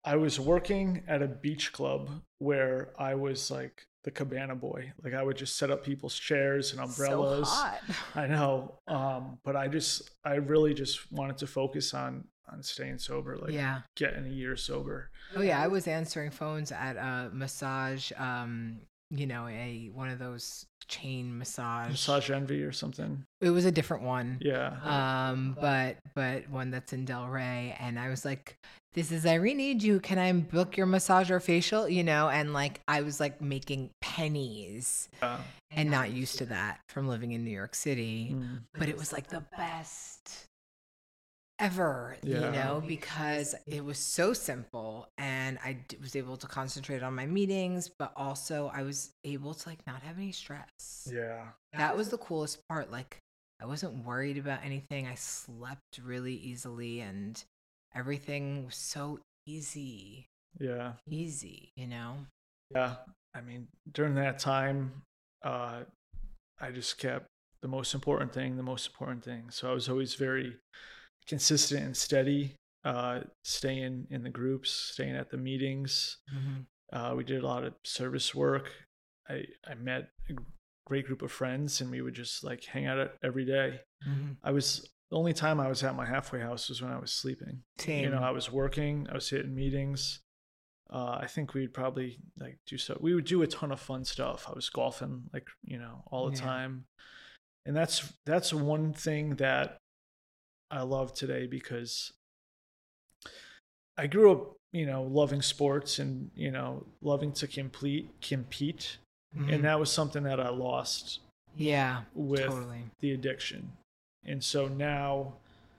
I was working at a beach club where I was like the cabana boy. Like I would just set up people's chairs and umbrellas. So hot. I know. Um, but I just, I really just wanted to focus on, on staying sober, like Yeah. getting a year sober. Oh yeah, I was answering phones at a massage, um, you know, a one of those chain massage. Massage Envy or something. It was a different one. Yeah. Um, but but one that's in Delray, and I was like, "This is Irene. Need you? Can I book your massage or facial?" You know, and like I was like making pennies, Yeah. and not used to that from living in New York City. Mm. But it was like the best ever, Yeah. you know, because it was so simple, and I d- was able to concentrate on my meetings, but also I was able to like not have any stress. Yeah. That was the coolest part. Like I wasn't worried about anything. I slept really easily, and everything was so easy, Yeah. easy, you know? Yeah. I mean, during that time, uh, I just kept the most important thing, the most important thing. So I was always very consistent and steady, uh, staying in the groups, staying at the meetings. Mm-hmm. Uh, we did a lot of service work. I, I met a great group of friends, and we would just like hang out every day. Mm-hmm. I was, the only time I was at my halfway house was when I was sleeping. Same. You know, I was working, I was hitting meetings. Uh, I think we'd probably like do so. We would do a ton of fun stuff. I was golfing, like, you know, all the Yeah. time. And that's, that's one thing that I love today, because I grew up, you know, loving sports and, you know, loving to complete, compete. Mhm. And that was something that I lost Yeah, with totally. the addiction. And so now,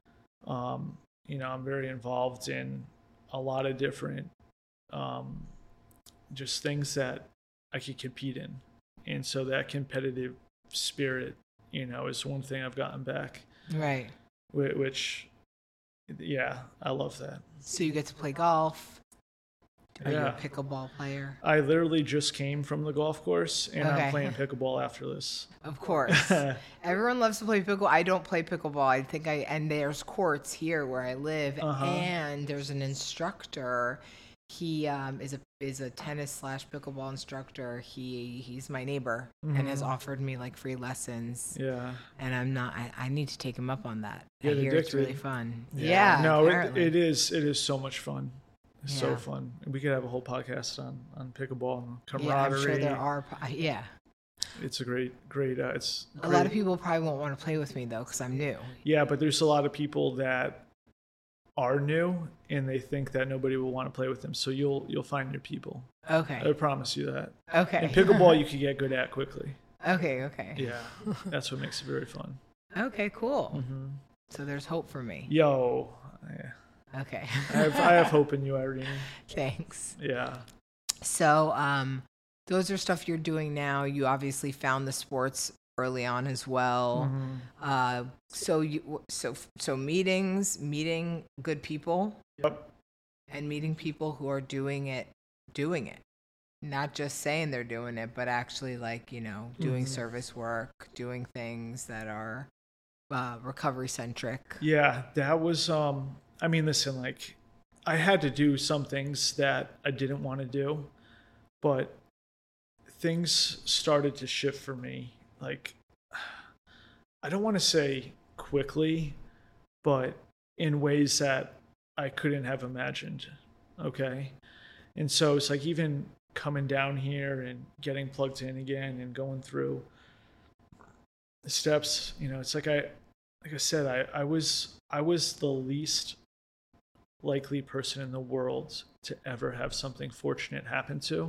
um, you know, I'm very involved in a lot of different, um, just things that I could compete in. And so that competitive spirit, you know, is one thing I've gotten back, Right. whi- which, yeah, I love that. So you get to play golf. Are you a Yeah. pickleball player? I literally just came from the golf course, and Okay. I'm playing pickleball after this. Of course. Everyone loves to play pickleball. I don't play pickleball. I think I and there's courts here where I live, Uh-huh. and there's an instructor. He um, is a is a tennis slash pickleball instructor. He he's my neighbor and has Mhm. offered me like free lessons. Yeah. And I'm not. I, I need to take him up on that. I Get hear it's really addicted. fun. Yeah. No, it, apparently. it is. It is so much fun. It's so Yeah. fun. We could have a whole podcast on on pickleball and Yeah, I'm camaraderie. sure there are. po- Yeah. It's a great, great. Uh, it's A lot of great. people probably won't want to play with me though, because I'm new. Yeah, but there's a lot of people that are new, and they think that nobody will want to play with them. So you'll you'll find your people. I Okay. promise you that. Okay. And pickleball, you can get good at quickly. Okay. Okay. Yeah, that's what makes it very fun. Okay. Cool. hmm So there's hope for me. Yo, yeah. Okay. I have I have hope in you, Irene. Thanks. Yeah. So, um, those are stuff you're doing now. You obviously found the sports early on as well. Mhm. Uh, so you, so, so meetings, meeting good people, Yep. and meeting people who are doing it, doing it, not just saying they're doing it, but actually like, you know, doing Mhm. service work, doing things that are, uh, recovery centric. Yeah, that was um I mean, listen, like I had to do some things that I didn't want to do, but things started to shift for me. Like I don't want to say quickly, but in ways that I couldn't have imagined. Okay? And so it's like even coming down here and getting plugged in again and going through the steps, you know, it's like I like I said, I, I was I was the least likely person in the world to ever have something fortunate happen to.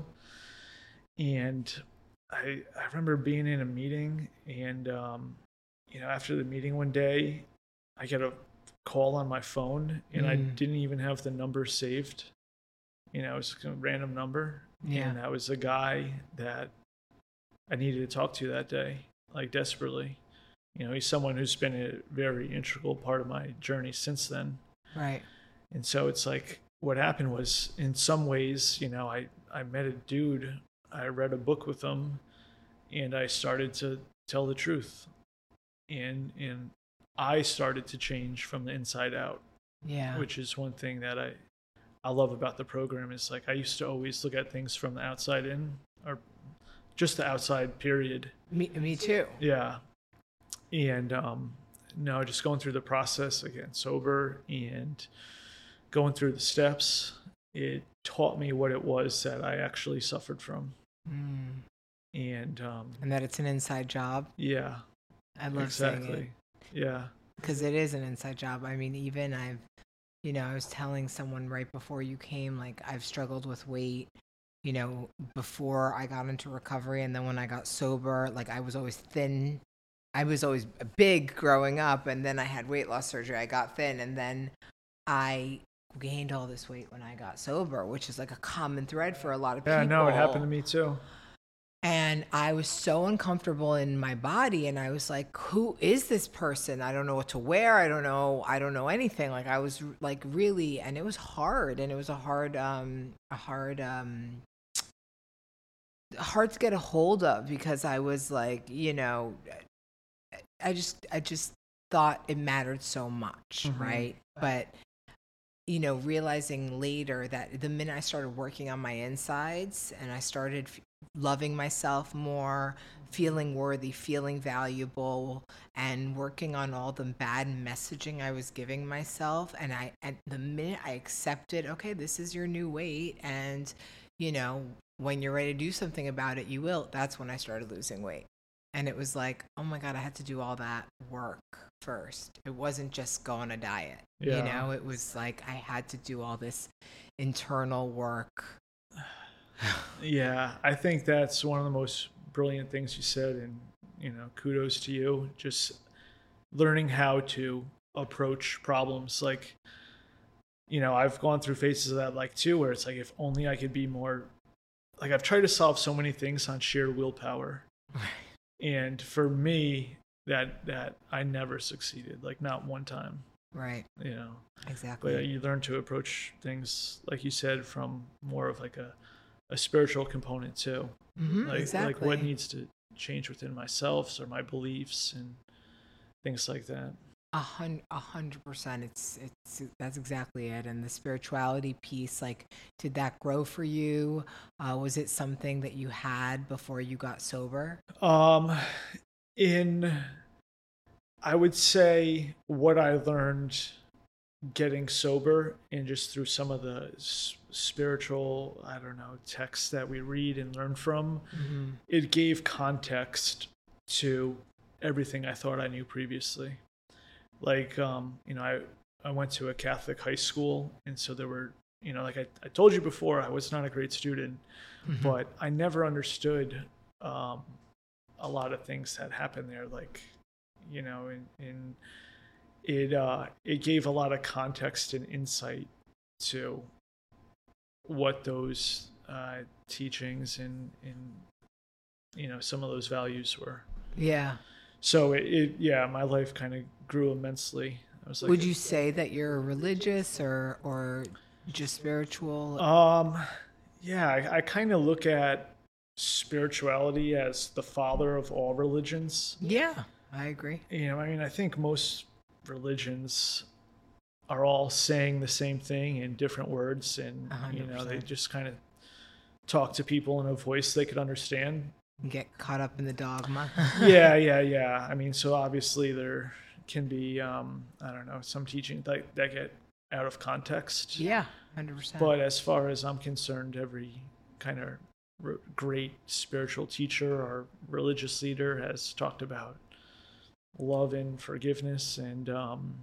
And I I remember being in a meeting, and um, you know, after the meeting one day, I get a call on my phone, and I Mm. didn't even have the number saved. You know, it was a random number. Yeah. And that was the guy that I needed to talk to that day, like desperately. You know, he's someone who's been a very integral part of my journey since then. Right. And so it's like what happened was, in some ways, you know, I, I met a dude, I read a book with him, and I started to tell the truth. And and I started to change from the inside out, Yeah. which is one thing that I I love about the program is like I used to always look at things from the outside in, or just the outside period. Me, me too. Yeah. And um, no, just going through the process again, sober and going through the steps, it taught me what it was that I actually suffered from. Mm. And um, And that it's an inside job. yeah, I love saying exactly. it. Yeah. Because it is an inside job. I mean, even I've, you know, I was telling someone right before you came, like, I've struggled with weight, you know, before I got into recovery. And then when I got sober, like, I was always thin. I was always big growing up. And then I had weight loss surgery. I got thin. And then I gained all this weight when I got sober, which is like a common thread for a lot of people. Yeah, no, it happened to me too. And I was so uncomfortable in my body, and I was like, who is this person? I don't know what to wear. I don't know. I don't know anything. Like, I was like really, and it was hard, and it was a hard, um, a hard, um, hard to get a hold of, because I was like, you know, I just, I just thought it mattered so much. Mm-hmm. Right. But, you know, realizing later that the minute I started working on my insides and I started f- loving myself more, feeling worthy, feeling valuable, and working on all the bad messaging I was giving myself. And I, and the minute I accepted, okay, this is your new weight, and, you know, when you're ready to do something about it, you will. That's when I started losing weight. And it was like, oh my God, I had to do all that work first. It wasn't just go on a diet. Yeah. You know, it was like I had to do all this internal work. Yeah, I think that's one of the most brilliant things you said. And, you know, kudos to you. Just learning how to approach problems. Like, you know, I've gone through phases of that, like, too, where it's like, if only I could be more, like, I've tried to solve so many things on sheer willpower. And for me, that that I never succeeded, like not one time. Right. You know. Exactly. But you learn to approach things, like you said, from more of like a, a spiritual component too. Mm-hmm, like exactly. like what needs to change within myself or my beliefs and things like that. A hundred, a hundred percent. It's, it's, that's exactly it. And the spirituality piece, like, did that grow for you? Uh, was it something that you had before you got sober? Um, in, I would say what I learned getting sober and just through some of the s- spiritual, I don't know, texts that we read and learn from, mm-hmm. it gave context to everything I thought I knew previously. Like, um, you know, I, I went to a Catholic high school, and so there were, you know, like I, I told you before, I was not a great student, mm-hmm. but I never understood um, a lot of things that happened there. Like, you know, and, and it uh, it gave a lot of context and insight to what those uh, teachings and, and, you know, some of those values were. Yeah. So it, it yeah, my life kind of grew immensely. I was like, would you say that you're religious or or just spiritual? Um, yeah, I, I kind of look at spirituality as the father of all religions. Yeah, I agree. You know, I mean, I think most religions are all saying the same thing in different words, and one hundred percent. You know, they just kind of talk to people in a voice they could understand. Get caught up in the dogma. yeah, yeah, yeah. I mean, so obviously there can be, um, I don't know, some teaching that, that get out of context. Yeah, one hundred percent. But as far as I'm concerned, every kind of r- great spiritual teacher or religious leader has talked about love and forgiveness and um,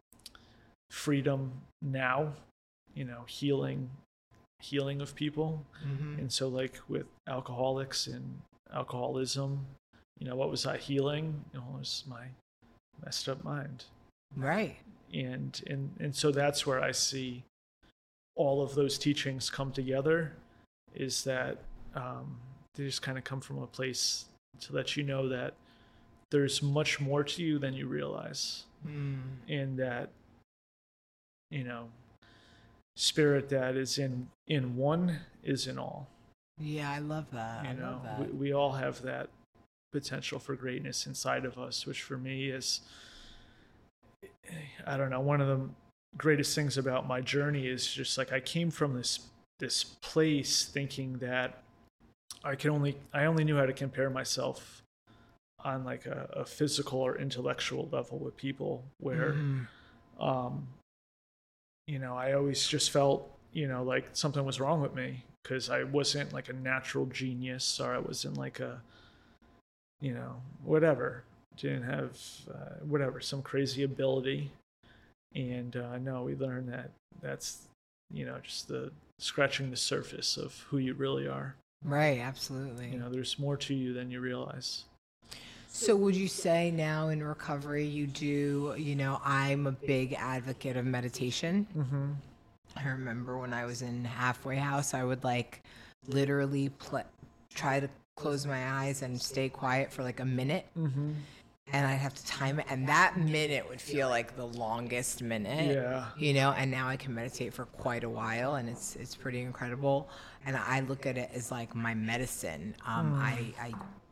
freedom now, you know, healing, healing of people. Mm-hmm. And so like with alcoholics and alcoholism, you know, what was that healing? You know, it was my messed up mind. Right. And, and, and so that's where I see all of those teachings come together, is that um, they just kind of come from a place to let you know that there's much more to you than you realize. Mm. And that, you know, spirit that is in, in one is in all. Yeah, I love that. You I know, love that. We, we all have that potential for greatness inside of us, which for me is, I don't know, one of the greatest things about my journey is just like I came from this this place thinking that I can only I only knew how to compare myself on like a, a physical or intellectual level with people where mm. um you know, I always just felt, you know, like something was wrong with me because I wasn't like a natural genius, or I wasn't like a, you know, whatever, didn't have uh, whatever, some crazy ability. And uh, no, we learned that that's, you know, just the scratching the surface of who you really are. Right, absolutely. You know, there's more to you than you realize. So would you say now in recovery you do, you know, I'm a big advocate of meditation. Mm-hmm. I remember when I was in halfway house, I would like literally pl- try to close my eyes and stay quiet for like a minute. Mm-hmm. And I'd have to time it. And that minute would feel like the longest minute, yeah. you know, and now I can meditate for quite a while, and it's it's pretty incredible. And I look at it as like my medicine. Um, mm. I, I,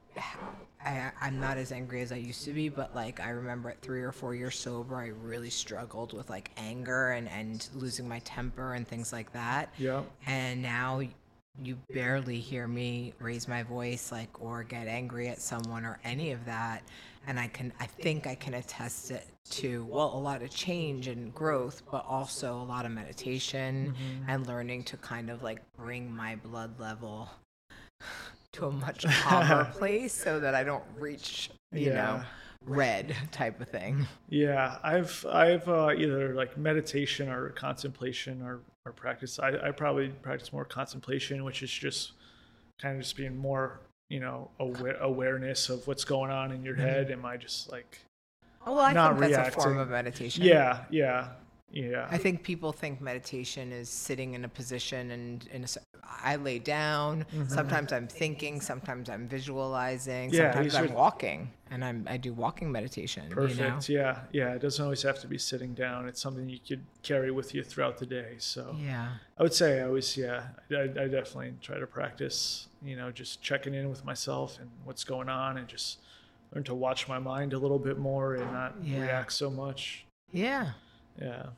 I, I'm not as angry as I used to be, but like I remember at three or four years sober, I really struggled with like anger and, and losing my temper and things like that. Yeah. And now you barely hear me raise my voice like or get angry at someone or any of that. And I can, I think I can attest it to, well, a lot of change and growth, but also a lot of meditation mm-hmm. and learning to kind of like bring my blood level to a much calmer place so that I don't reach, you yeah. know, red type of thing. Yeah, I've I've uh, either like meditation or contemplation or, or practice. I, I probably practice more contemplation, which is just kind of just being more, you know, aware, awareness of what's going on in your head. Am I just like oh, well, I not think that's reacting? a form of meditation. Yeah, yeah, yeah. I think people think meditation is sitting in a position and in a, I lay down. Mm-hmm. Sometimes I'm thinking. Sometimes I'm visualizing. Yeah, sometimes I'm walking, and I'm I do walking meditation. Perfect. You know? Yeah, yeah. It doesn't always have to be sitting down. It's something you could carry with you throughout the day. So yeah, I would say I always yeah. I, I definitely try to practice. You know, just checking in with myself and what's going on, and just learn to watch my mind a little bit more and not yeah. react so much. Yeah. Yeah.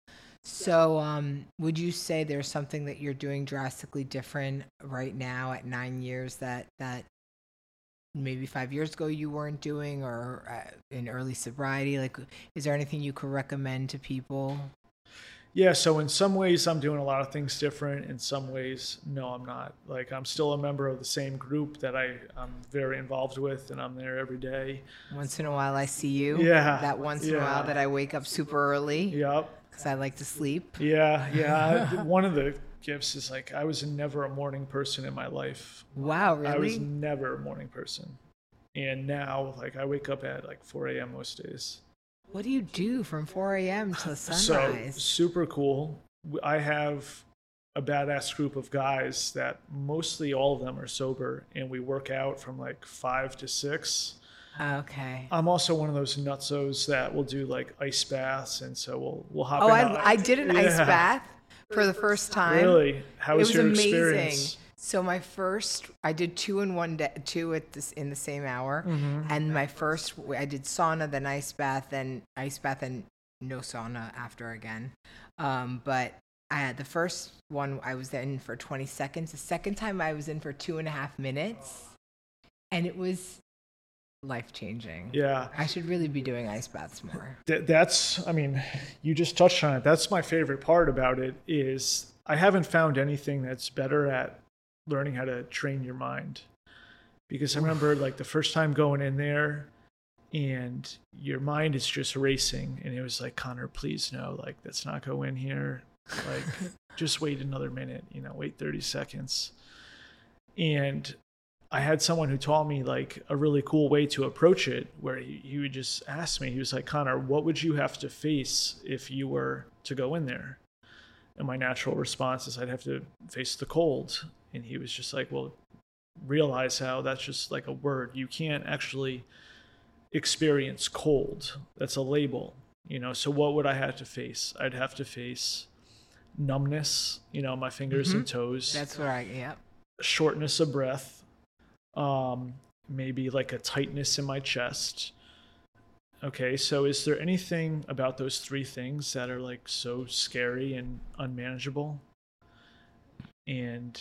So, um, would you say there's something that you're doing drastically different right now at nine years that, that maybe five years ago you weren't doing, or uh, in early sobriety? Like, is there anything you could recommend to people? Yeah. So in some ways I'm doing a lot of things different. In some ways, no, I'm not. Like I'm still a member of the same group that I, I'm very involved with, and I'm there every day. Once in a while I see you. Yeah. That once yeah. in a while that I wake up super early. Yep. Because I like to sleep. Yeah, yeah. One of the gifts is like I was never a morning person in my life. Wow, really? I was never a morning person. And now, like, I wake up at like four a.m. most days. What do you do from four a.m. to sunrise? So, super cool. I have a badass group of guys that mostly all of them are sober, and we work out from like five to six. Okay. I'm also one of those nutsos that will do like ice baths, and so we'll we'll hop. Oh, in I, I did an yeah. ice bath for the first time. Really? How was, was your amazing. experience? So my first, I did two in one day, two at this in the same hour, mm-hmm. and my first, I did sauna, then ice bath, then ice bath, and no sauna after again. Um, but I had the first one, I was in for twenty seconds. The second time, I was in for two and a half minutes, and it was life-changing. Yeah. I should really be doing ice baths more. Th- that's, I mean, you just touched on it. That's my favorite part about it is I haven't found anything that's better at learning how to train your mind. Because I remember like the first time going in there and your mind is just racing, and it was like, Connor, please no, like let's not go in here. Like just wait another minute, you know, wait thirty seconds. And I had someone who taught me like a really cool way to approach it, where he, he would just ask me, he was like, Connor, what would you have to face if you were to go in there? And my natural response is I'd have to face the cold. And he was just like, well, realize how that's just like a word. You can't actually experience cold. That's a label, you know? So what would I have to face? I'd have to face numbness, you know, my fingers mm-hmm. and toes. That's what I, yeah. Shortness of breath. Um, maybe like a tightness in my chest, Okay, so is there anything about those three things that are like so scary and unmanageable? And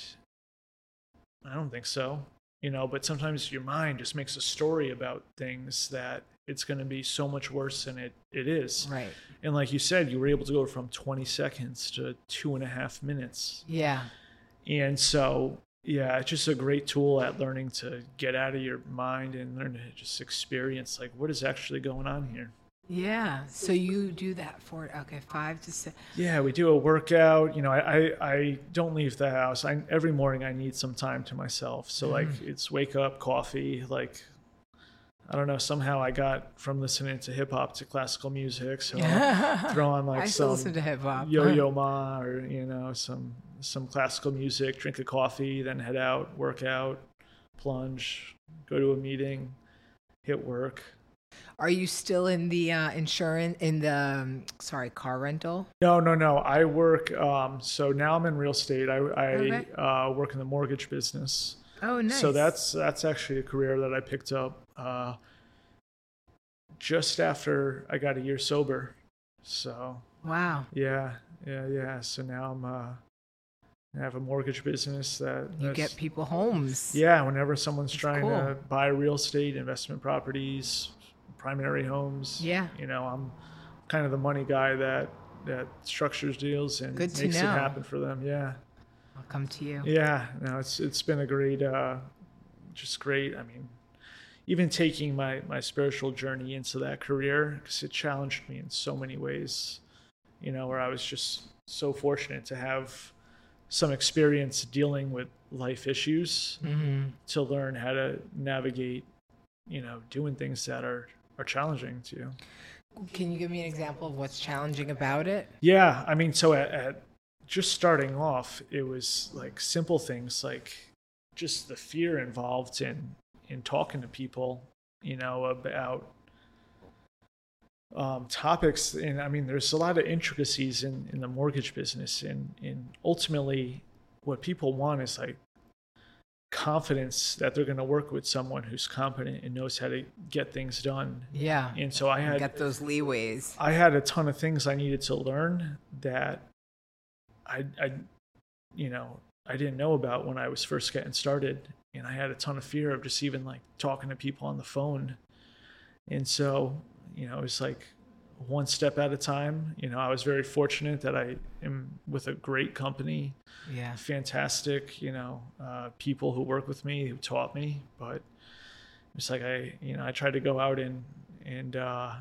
I don't think so. You know, but sometimes your mind just makes a story about things that it's going to be so much worse than it, it is. Right. And like you said, you were able to go from twenty seconds to two and a half minutes. Yeah. And so, yeah, it's just a great tool at learning to get out of your mind and learn to just experience like what is actually going on here. Yeah. So you do that for, okay, five to six. Yeah, we do a workout. You know, I, I, I don't leave the house. I, every morning I need some time to myself. So Mm. like it's wake up, coffee, like I don't know, somehow I got from listening to hip hop to classical music. So I'll throw on like I still some listen to hip hop. Yo-Yo Ma or, you know, some some classical music, drink a coffee, then head out, work out, plunge, go to a meeting, hit work. Are you still in the uh, insurance, in the, um, sorry, car rental? No, no, no. I work, um, so now I'm in real estate. I, I Okay. uh, work in the mortgage business. Oh, nice. So that's that's actually a career that I picked up uh, just after I got a year sober. So Wow. yeah, yeah, yeah. So now I'm uh, I have a mortgage business that You that's- get people homes. yeah. Whenever someone's That's trying cool. to buy real estate, investment properties, primary homes, Yeah. you know, I'm kind of the money guy that that structures deals and Good to makes it know. happen for them. Yeah. I'll come to you. Yeah, no, it's it's been a great, uh, just great. I mean, even taking my my spiritual journey into that career because it challenged me in so many ways. You know, where I was just so fortunate to have some experience dealing with life issues Mm-hmm. to learn how to navigate. You know, doing things that are are challenging to you. Can you give me an example of what's challenging about it? Yeah, I mean, so at, at just starting off, it was like simple things like just the fear involved in in talking to people, you know, about um, topics. And I mean, there's a lot of intricacies in, in the mortgage business, and and ultimately, what people want is like confidence that they're going to work with someone who's competent and knows how to get things done. Yeah. And so I had Get those leeways. I had a ton of things I needed to learn that I, I, you know, I didn't know about when I was first getting started. And I had a ton of fear of just even like talking to people on the phone. And so, you know, it was like one step at a time. You know, I was very fortunate that I am with a great company, Yeah. fantastic, you know, uh, people who work with me, who taught me. But it's like I, you know, I tried to go out and, and, uh,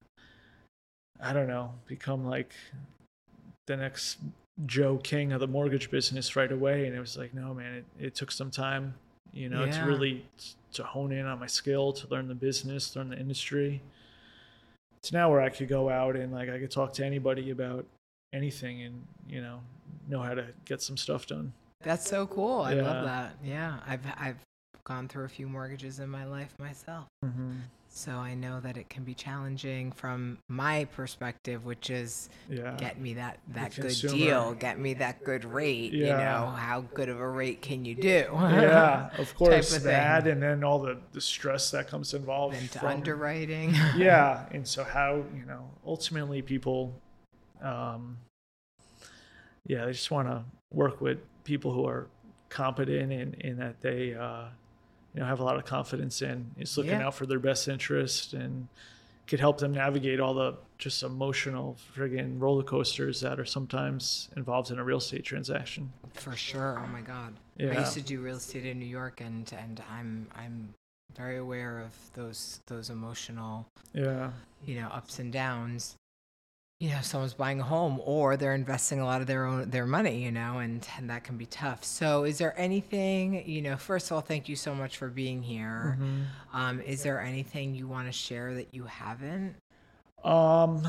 I don't know, become like the next Joe King of the mortgage business right away. And it was like, no, man, it, it took some time, you know, Yeah. to really to hone in on my skill, to learn the business, learn the industry. It's now where I could go out and like I could talk to anybody about anything and, you know, know how to get some stuff done. That's so cool. I Yeah. love that. Yeah. I've I've gone through a few mortgages in my life myself. Mm-hmm. So I know that it can be challenging from my perspective, which is Yeah. get me that, that good consumer. deal, get me that good rate. You Yeah. know, how good of a rate can you do? Yeah, of course, of that, thing. and then all the, the stress that comes involved. Then to from- underwriting. yeah, and so how, you know, ultimately people, um, yeah, they just want to work with people who are competent and, and that they, uh, you know, have a lot of confidence in, is looking Yeah. out for their best interest and could help them navigate all the just emotional friggin' roller coasters that are sometimes involved in a real estate transaction. For sure. Oh my God. I Yeah. used to do real estate in New York, and and I'm I'm very aware of those those emotional, Yeah. you know, ups and downs. You know, someone's buying a home or they're investing a lot of their own their money, you know, and, and that can be tough. So is there anything, you know, first of all, thank you so much for being here. Mhm. Um, is there anything you want to share that you haven't? Um,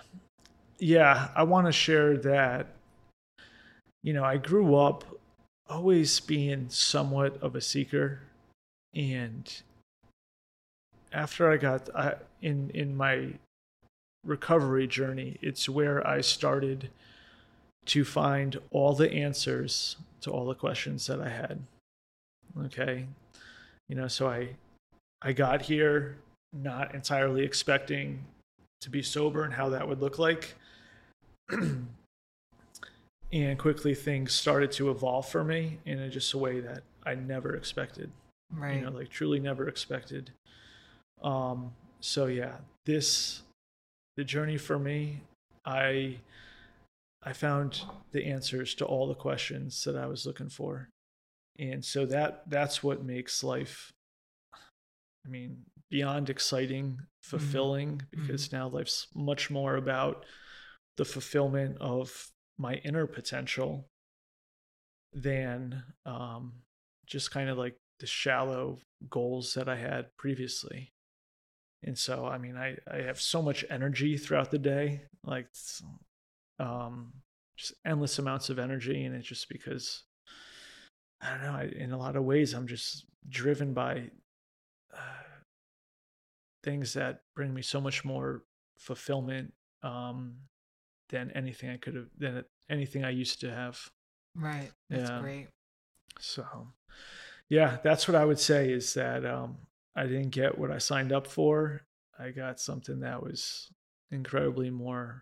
yeah, I want to share that, you know, I grew up always being somewhat of a seeker. And after I got I, in, in my recovery journey, it's where I started to find all the answers to all the questions that I had. Okay. You know, so I, I got here not entirely expecting to be sober and how that would look like. And quickly things started to evolve for me in a, just a way that I never expected. Right. You know, like truly never expected. Um, so yeah, this the journey for me, I I found the answers to all the questions that I was looking for. And so that that's what makes life, I mean, beyond exciting, fulfilling, Mm-hmm. because now life's much more about the fulfillment of my inner potential than um, just kind of like the shallow goals that I had previously. And so, I mean, I, I have so much energy throughout the day, like um, just endless amounts of energy. And it's just because, I don't know, I, in a lot of ways, I'm just driven by uh, things that bring me so much more fulfillment um, than anything I could have, than anything I used to have. Right. That's Yeah. great. So, yeah, that's what I would say is that um, I didn't get what I signed up for. I got something that was incredibly more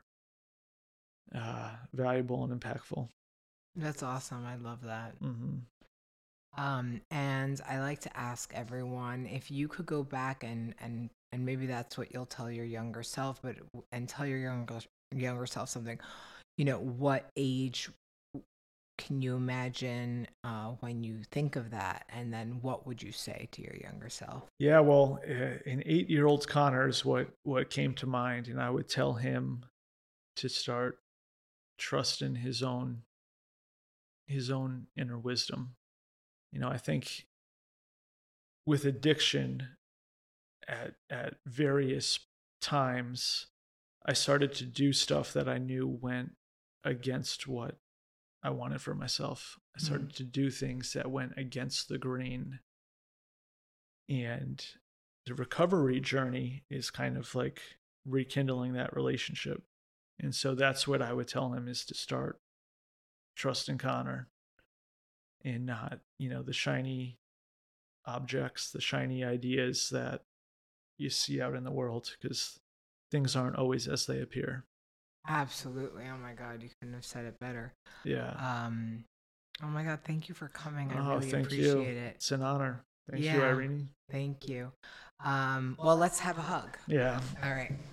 uh, valuable and impactful. That's awesome. I love that. Mm-hmm. Um, and I like to ask everyone if you could go back and and and maybe that's what you'll tell your younger self, but and tell your younger younger self something. You know, what age can you imagine uh, when you think of that, and then what would you say to your younger self? Yeah, well, uh, an eight-year-old Connor is what what came to mind, and I would tell him to start trusting his own his own inner wisdom. You know, I think with addiction, at at various times, I started to do stuff that I knew went against what I wanted for myself. I started mm. to do things that went against the grain. And the recovery journey is kind of like rekindling that relationship. And so that's what I would tell him is to start trusting Connor and not, you know, the shiny objects, the shiny ideas that you see out in the world, because things aren't always as they appear. Absolutely. Oh my God, you couldn't have said it better. Yeah. Um, oh my God, thank you for coming. I oh, really thank appreciate you. it. It's an honor. Thank yeah. you, Irene. Thank you. Um, well, let's have a hug. Yeah. All right.